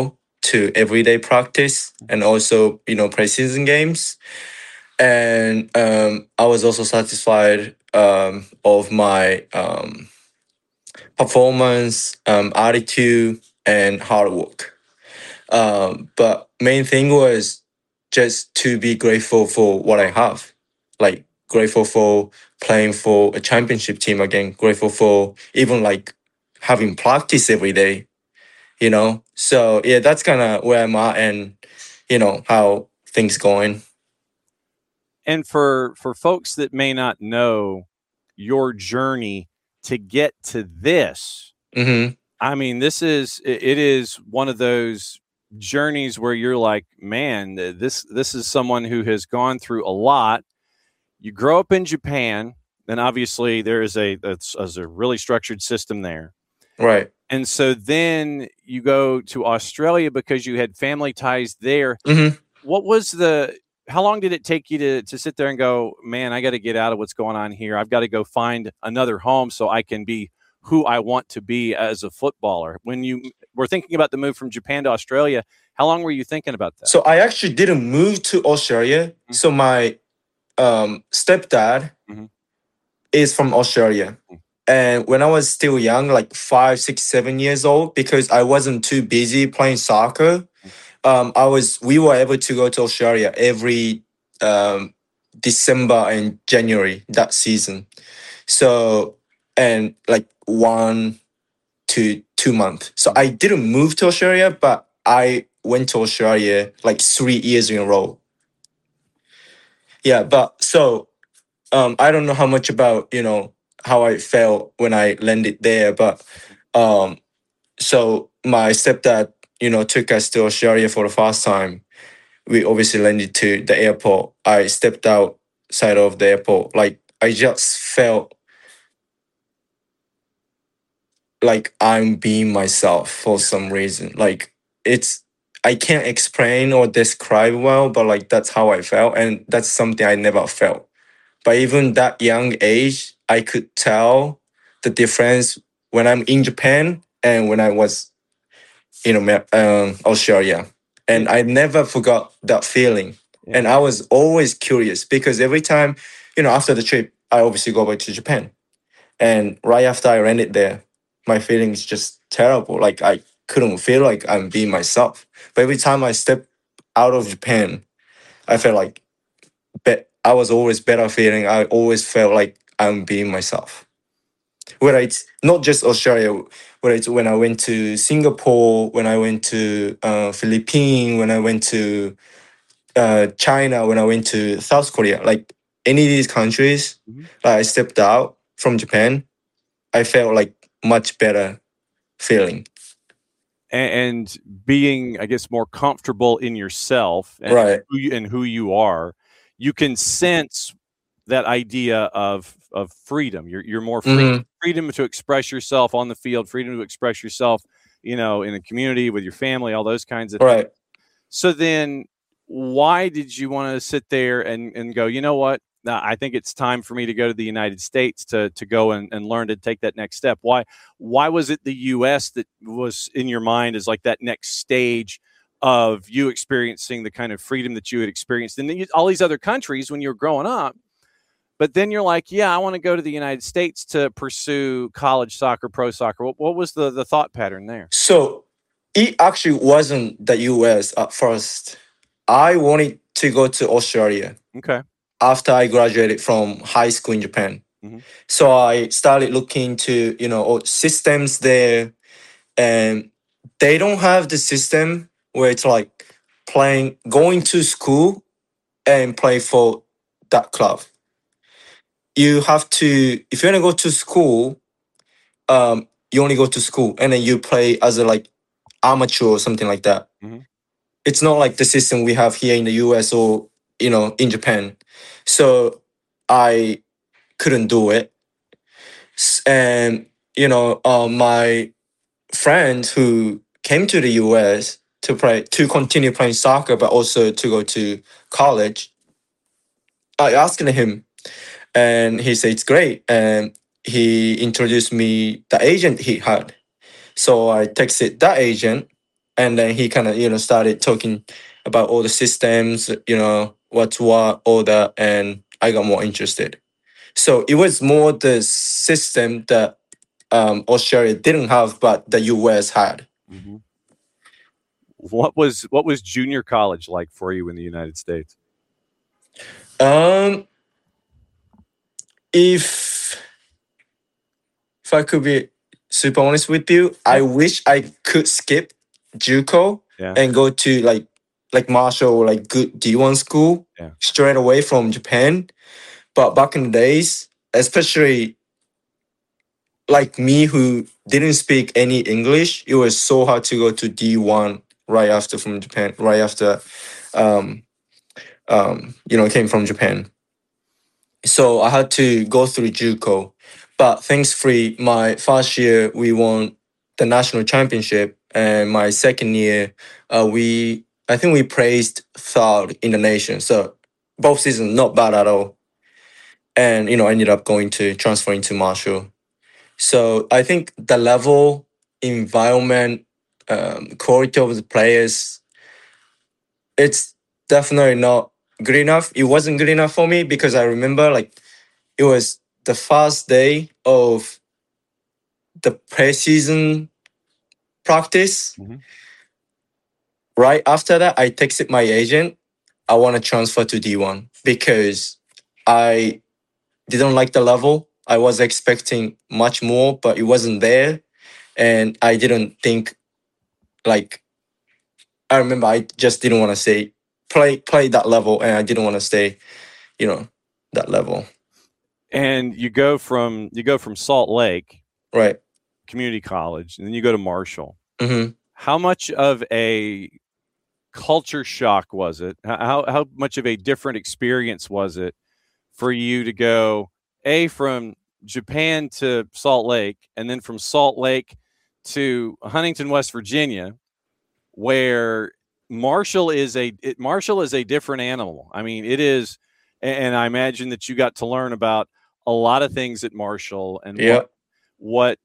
to everyday practice and also, preseason games. And I was also satisfied of my performance, attitude, and hard work. But main thing was just to be grateful for what I have, like grateful for playing for a championship team again, grateful for even like having practice every day, So yeah, that's kind of where I'm at and, how things going. And for folks that may not know your journey to get to this, I mean, it is one of those journeys where you're like, man, this is someone who has gone through a lot. You grow up in Japan, then obviously there is a really structured system there. Right. And so then you go to Australia because you had family ties there. What was how long did it take you to sit there and go, man, I got to get out of what's going on here. I've got to go find another home so I can be who I want to be as a footballer. When you were thinking about the move from Japan to Australia, how long were you thinking about that? So I actually didn't move to Australia. So my stepdad is from Australia. And when I was still young, like 5, 6, 7 years old, because I wasn't too busy playing soccer, we were able to go to Australia every December and January that season. So, and like 1 to 2 months. So I didn't move to Australia, but I went to Australia like 3 years in a row. Yeah, but so I don't know how much about, how I felt when I landed there, but so my stepdad, took us to Australia for the first time. We obviously landed to the airport. I stepped outside of the airport. Like, I just felt like I'm being myself for some reason. Like, I can't explain or describe well, but like, that's how I felt. And that's something I never felt. But even that young age, I could tell the difference when I'm in Japan and when I was in Australia. And I never forgot that feeling. Yeah. And I was always curious because every time, after the trip, I obviously go back to Japan. And right after I landed there, my feelings just terrible. Like, I couldn't feel like I'm being myself. But every time I step out of Japan, I felt like I was always better feeling. I always felt like I'm being myself. Whether it's not just Australia, whether it's when I went to Singapore, when I went to Philippines, when I went to China, when I went to South Korea, like any of these countries, I stepped out from Japan, I felt like much better feeling. And being, I guess, more comfortable in yourself and, right. who you are, you can sense that idea of freedom. You're more free, freedom to express yourself on the field, freedom to express yourself, in a community with your family, all those kinds of things. So then why did you want to sit there and go, you know what? I think it's time for me to go to the United States to go and learn to take that next step. Why was it the U.S. that was in your mind as like that next stage of you experiencing the kind of freedom that you had experienced in all these other countries when you were growing up? But then you're like, yeah, I want to go to the United States to pursue college soccer, pro soccer. What was the thought pattern there? So it actually wasn't the U.S. at first. I wanted to go to Australia. Okay. After I graduated from high school in Japan. So I started looking to, systems there. And they don't have the system where it's like going to school and play for that club. You have to, if you want to go to school, you only go to school and then you play as a amateur or something like that. It's not like the system we have here in the US or, in Japan. So I couldn't do it. And, my friend who came to the US to continue playing soccer, but also to go to college, I asked him and he said, it's great. And he introduced me the agent he had. So I texted that agent And then he kind of, started talking about all the systems, what's what, all that. And I got more interested. So it was more the system that Australia didn't have, but the US had. Mm-hmm. What was junior college like for you in the United States? If I could be super honest with you, I wish I could skip JUCO and go to like Marshall or like good D1 school straight away from Japan. But back in the days, especially like me who didn't speak any English, it was so hard to go to D1 right after from Japan, right after came from Japan. So I had to go through JUCO. But thankfully, my first year we won the national championship, and my second year I think we placed third in the nation. So both seasons not bad at all. And ended up transferring to Marshall. So I think the level, environment, quality of the players, it's definitely not good enough. It wasn't good enough for me because I remember it was the first day of the preseason practice. Mm-hmm. Right after that, I texted my agent, I want to transfer to D1 because I didn't like the level. I was expecting much more, but it wasn't there. And I didn't think I remember I just didn't want to stay, play that level, and I didn't want to stay, that level. And you go from Salt Lake, right, community college, and then you go to Marshall. Mm-hmm. How much of a culture shock was it? How much of a different experience was it for you to go from Japan to Salt Lake, and then from Salt Lake to Huntington, West Virginia, where Marshall is a different animal? I mean, it is, and I imagine that you got to learn about a lot of things at Marshall, and what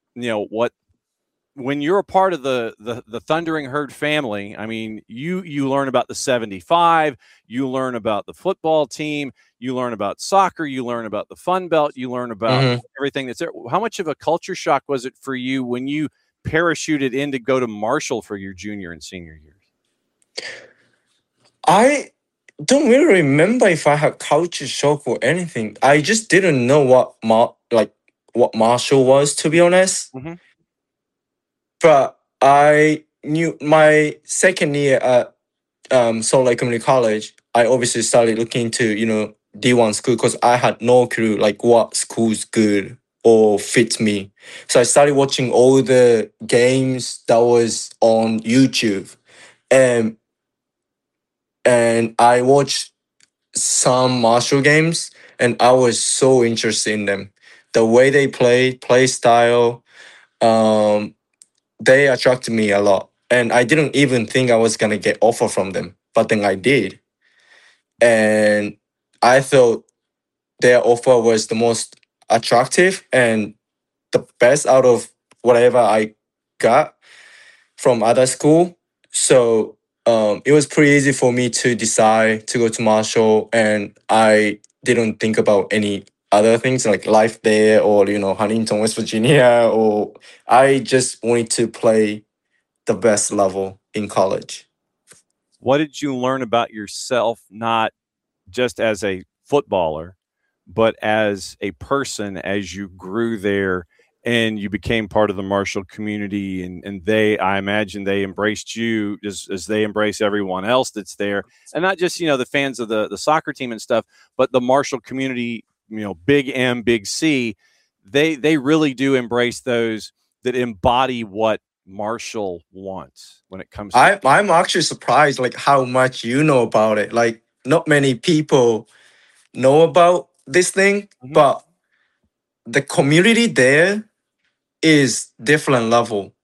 when you're a part of the Thundering Herd family. I mean, you learn about the 75, you learn about the football team, you learn about soccer, you learn about the Fun Belt, you learn about everything that's there. How much of a culture shock was it for you when you parachuted in to go to Marshall for your junior and senior years? I don't really remember if I had culture shock or anything. I just didn't know what Marshall was, to be honest. Mm-hmm. But I knew my second year at Salt Lake Community College, I obviously started looking into, D1 school because I had no clue what school's good or fits me. So I started watching all the games that was on YouTube. And I watched some Marshall games, and I was so interested in them. The way they play style, they attracted me a lot. And I didn't even think I was going to get offer from them, but then I did. And I thought their offer was the most attractive and the best out of whatever I got from other school. So it was pretty easy for me to decide to go to Marshall, and I didn't think about any other things like life there or, Huntington, West Virginia, or I just wanted to play the best level in college. What did you learn about yourself, not just as a footballer, but as a person as you grew there and you became part of the Marshall community, and I imagine they embraced you as they embrace everyone else that's there, and not just, the fans of the soccer team and stuff, but the Marshall community, big M, big C, they really do embrace those that embody what Marshall wants when it comes to I'm actually surprised how much you know about it. Not many people know about this thing, but the community there is different level.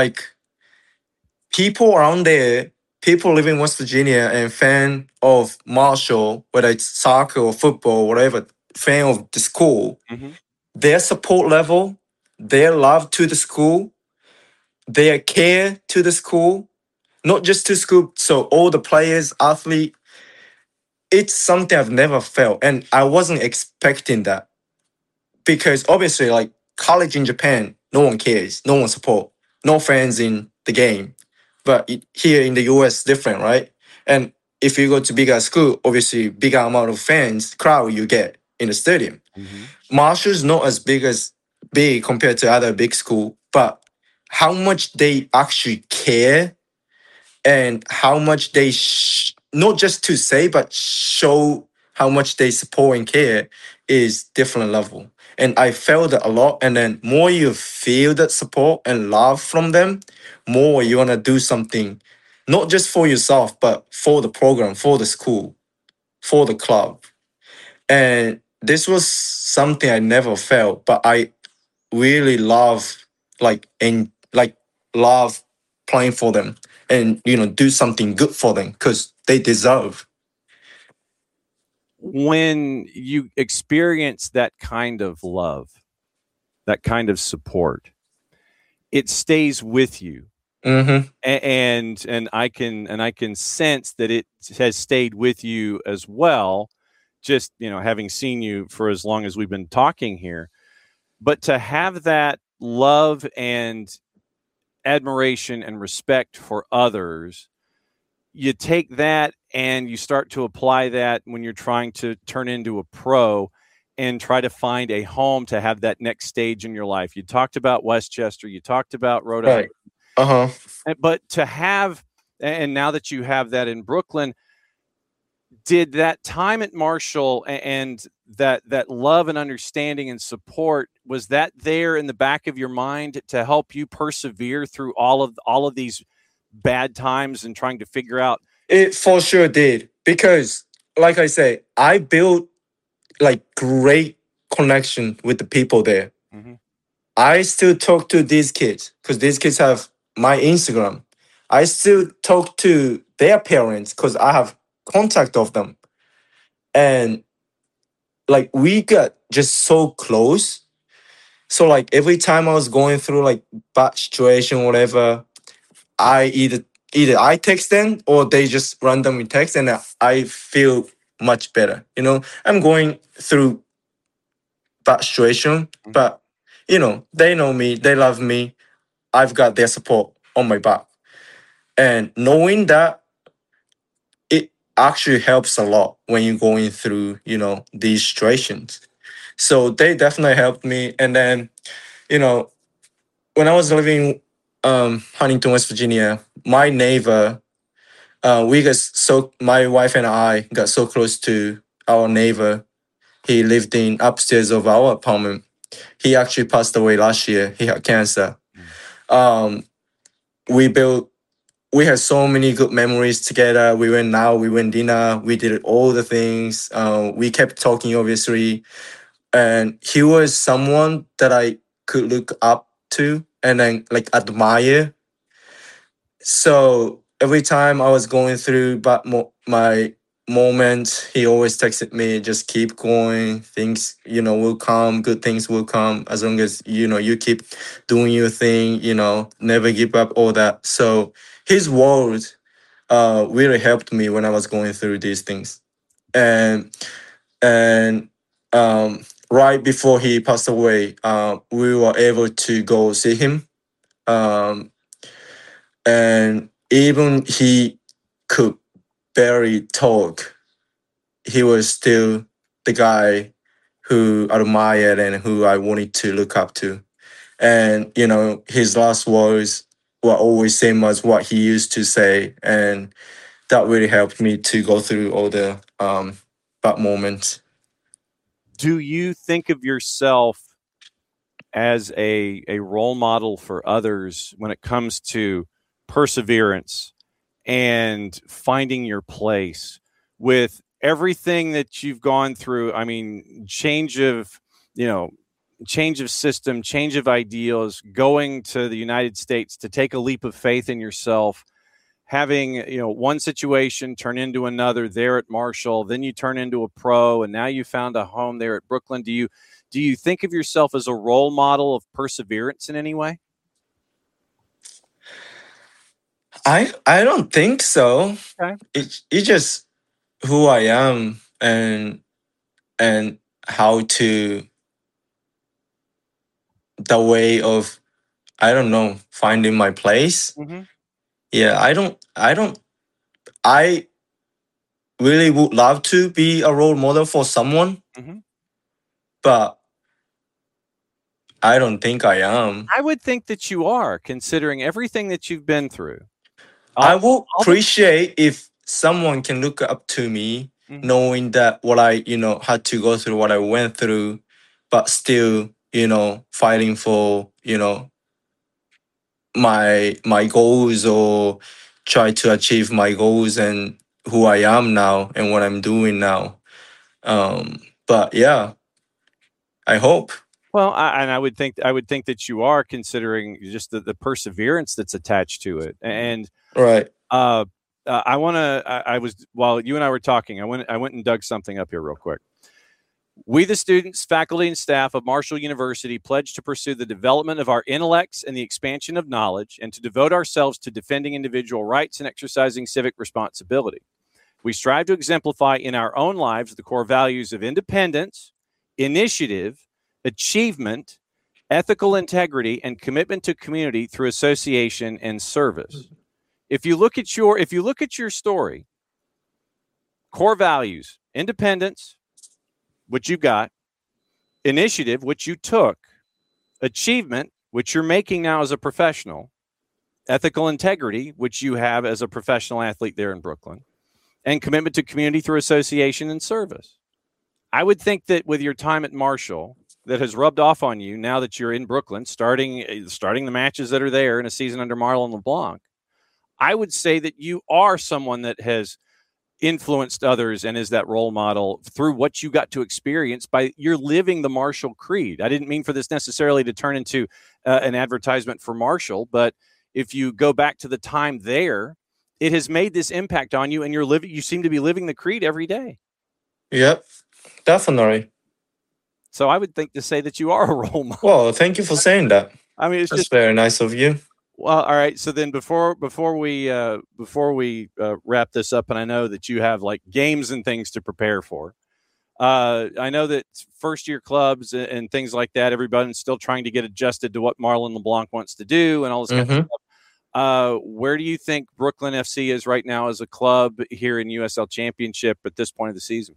People around there, people living in West Virginia and fan of Marshall, whether it's soccer or football, whatever, fan of the school, their support level, their love to the school, their care to the school not just to school. So all the players, athlete, it's something I've never felt, and I wasn't expecting that because obviously, like college in Japan, no one cares, no one support, no fans in the game. But here in the US, different, right? And if you go to bigger school, obviously, bigger amount of fans, crowd you get in the stadium. Marshall's not as big compared to other big school, but how much they actually care and how much they not just to say but show how much they support and care is different level. And I felt it a lot. And then more you feel that support and love from them, more you want to do something, not just for yourself, but for the program, for the school, for the club. And this was something I never felt, but I really love love playing for them and do something good for them because they deserve. When you experience that kind of love, that kind of support, it stays with you. Mm-hmm. And I can sense that it has stayed with you as well, just having seen you for as long as we've been talking here. But to have that love and admiration and respect for others, you take that and you start to apply that when you're trying to turn into a pro and try to find a home to have that next stage in your life. You talked about Westchester, you talked about Rhode Island. But to have, and now that you have that in Brooklyn, did that time at Marshall and that love and understanding and support, was that there in the back of your mind to help you persevere through all of these bad times and trying to figure out? It for sure did, because like I say, I built like great connection with the people there. Mm-hmm. I still talk to these kids because these kids have my Instagram. I still talk to their parents because I have contact of them. And like we got just so close. So like every time I was going through like bad situation, whatever, I either I text them or they just randomly text, and I feel much better. I'm going through bad situation, but they know me, they love me. I've got their support on my back. And knowing that, it actually helps a lot when you're going through, these situations. So they definitely helped me. And then, when I was living Huntington, West Virginia, my neighbor, my wife and I got so close to our neighbor. He lived in upstairs of our apartment. He actually passed away last year. He had cancer. We had so many good memories together. We went dinner. We did all the things. We kept talking, obviously. And he was someone that I could look up to and then like admire. So every time I was going through my moment, he always texted me, just keep going. Things, will come. Good things will come as long as, you keep doing your thing, never give up, all that. So his words really helped me when I was going through these things. And right before he passed away, we were able to go see him. And even he could barely talk, he was still the guy who I admired and who I wanted to look up to. And, his last words were always same as what he used to say. And that really helped me to go through all the bad moments. Do you think of yourself as a role model for others when it comes to perseverance and finding your place with everything that you've gone through? I mean, change of system, change of ideals, going to the United States to take a leap of faith in yourself, having, one situation turn into another there at Marshall, then you turn into a pro, and now you found a home there at Brooklyn. Do you think of yourself as a role model of perseverance in any way? I don't think so. Okay. It's just who I am and how to the way of, I don't know, finding my place. Mm-hmm. Yeah, I really would love to be a role model for someone, Mm-hmm. but I don't think I am. I would think that you are, considering everything that you've been through. I would appreciate if someone can look up to me, Mhm. knowing that what I, had to go through, what I went through, but still, fighting for, my goals, or try to achieve my goals and who I am now and what I'm doing now. But yeah, I hope. Well, I would think that you are, considering just the perseverance that's attached to it. And Right. I want to. I was, while you and I were talking, I went and dug something up here real quick. We, the students, faculty, and staff of Marshall University, pledge to pursue the development of our intellects and the expansion of knowledge, and to devote ourselves to defending individual rights and exercising civic responsibility. We strive to exemplify in our own lives the core values of independence, initiative, achievement, ethical integrity, and commitment to community through association and service. If you look at your story, core values: independence, which you've got; initiative, which you took; achievement, which you're making now as a professional; ethical integrity, which you have as a professional athlete there in Brooklyn; and commitment to community through association and service. I would think that with your time at Marshall, that has rubbed off on you now that you're in Brooklyn, starting the matches that are there in a season under Marlon LeBlanc. I would say that you are someone that has influenced others and is that role model through what you got to experience by you're living the Marshall creed. I didn't mean for this necessarily to turn into an advertisement for Marshall, but if you go back to the time there, it has made this impact on you, and you seem to be living the creed every day. Yep, definitely. So I would think to say that you are a role model. Well, thank you for saying that. I mean, it's That's just very nice of you. Well, all right. So then, before we wrap this up, and I know that you have like games and things to prepare for. I know that first year clubs and things like that, everybody's still trying to get adjusted to what Marlon LeBlanc wants to do and all this kind of stuff. Where do you think Brooklyn FC is right now as a club here in USL Championship at this point of the season?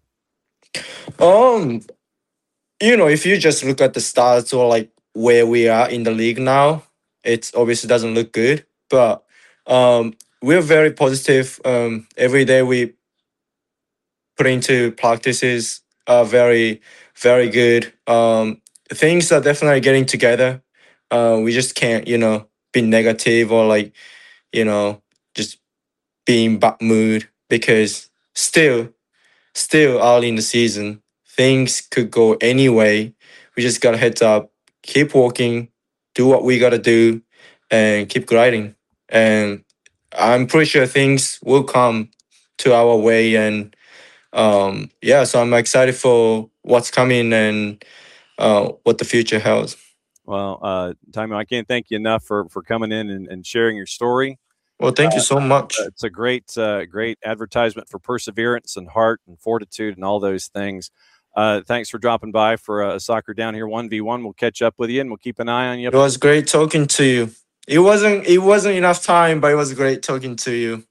If you just look at the stats or like where we are in the league now, it obviously doesn't look good. But we're very positive. Every day we put into practices are very, very good. Things are definitely getting together. We just can't, be negative or like, just be in bad mood, because still early in the season, things could go any way. We just got to heads up, keep walking, do what we got to do, and keep grinding. And I'm pretty sure things will come to our way. And so I'm excited for what's coming and what the future holds. Well, Taimou, I can't thank you enough for coming in and sharing your story. Well, thank you so much. It's a great advertisement for perseverance and heart and fortitude and all those things. Thanks for dropping by for a Soccer Down Here 1v1. We'll catch up with you and we'll keep an eye on you. It was great talking to you. It wasn't enough time, but it was great talking to you.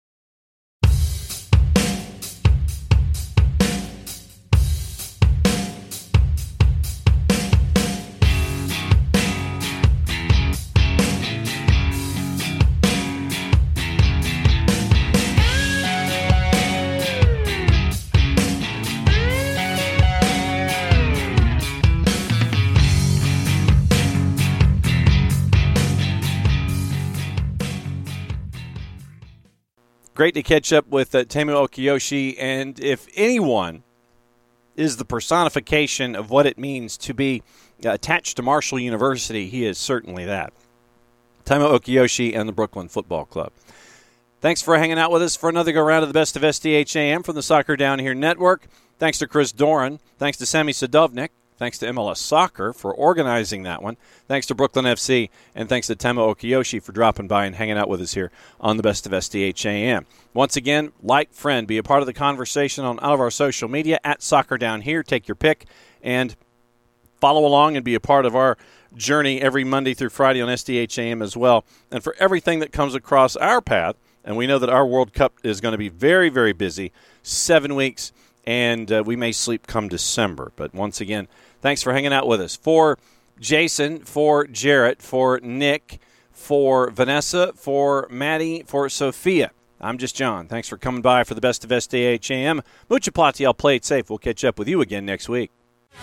Great to catch up with Taimou Okiyoshi, and if anyone is the personification of what it means to be attached to Marshall University, he is certainly that. Taimou Okiyoshi and the Brooklyn Football Club. Thanks for hanging out with us for another go-round of the Best of SDHAM from the Soccer Down Here Network. Thanks to Chris Doran. Thanks to Sammy Sadovnik. Thanks to MLS Soccer for organizing that one. Thanks to Brooklyn FC, and thanks to Temo Okiyoshi for dropping by and hanging out with us here on the Best of SDHAM. Once again, like, friend, be a part of the conversation on all of our social media at Soccer Down Here. Take your pick and follow along and be a part of our journey every Monday through Friday on SDHAM as well. And for everything that comes across our path, and we know that our World Cup is going to be very, very busy, 7 weeks, and we may sleep come December. But once again, thanks for hanging out with us. For Jason, for Jarrett, for Nick, for Vanessa, for Maddie, for Sophia, I'm just John. Thanks for coming by for the Best of SDHAM. Mucha platiel, play it safe. We'll catch up with you again next week.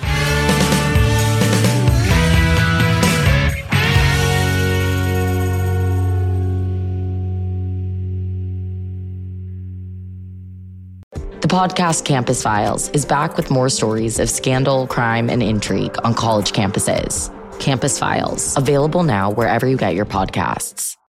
The podcast Campus Files is back with more stories of scandal, crime, and intrigue on college campuses. Campus Files, available now wherever you get your podcasts.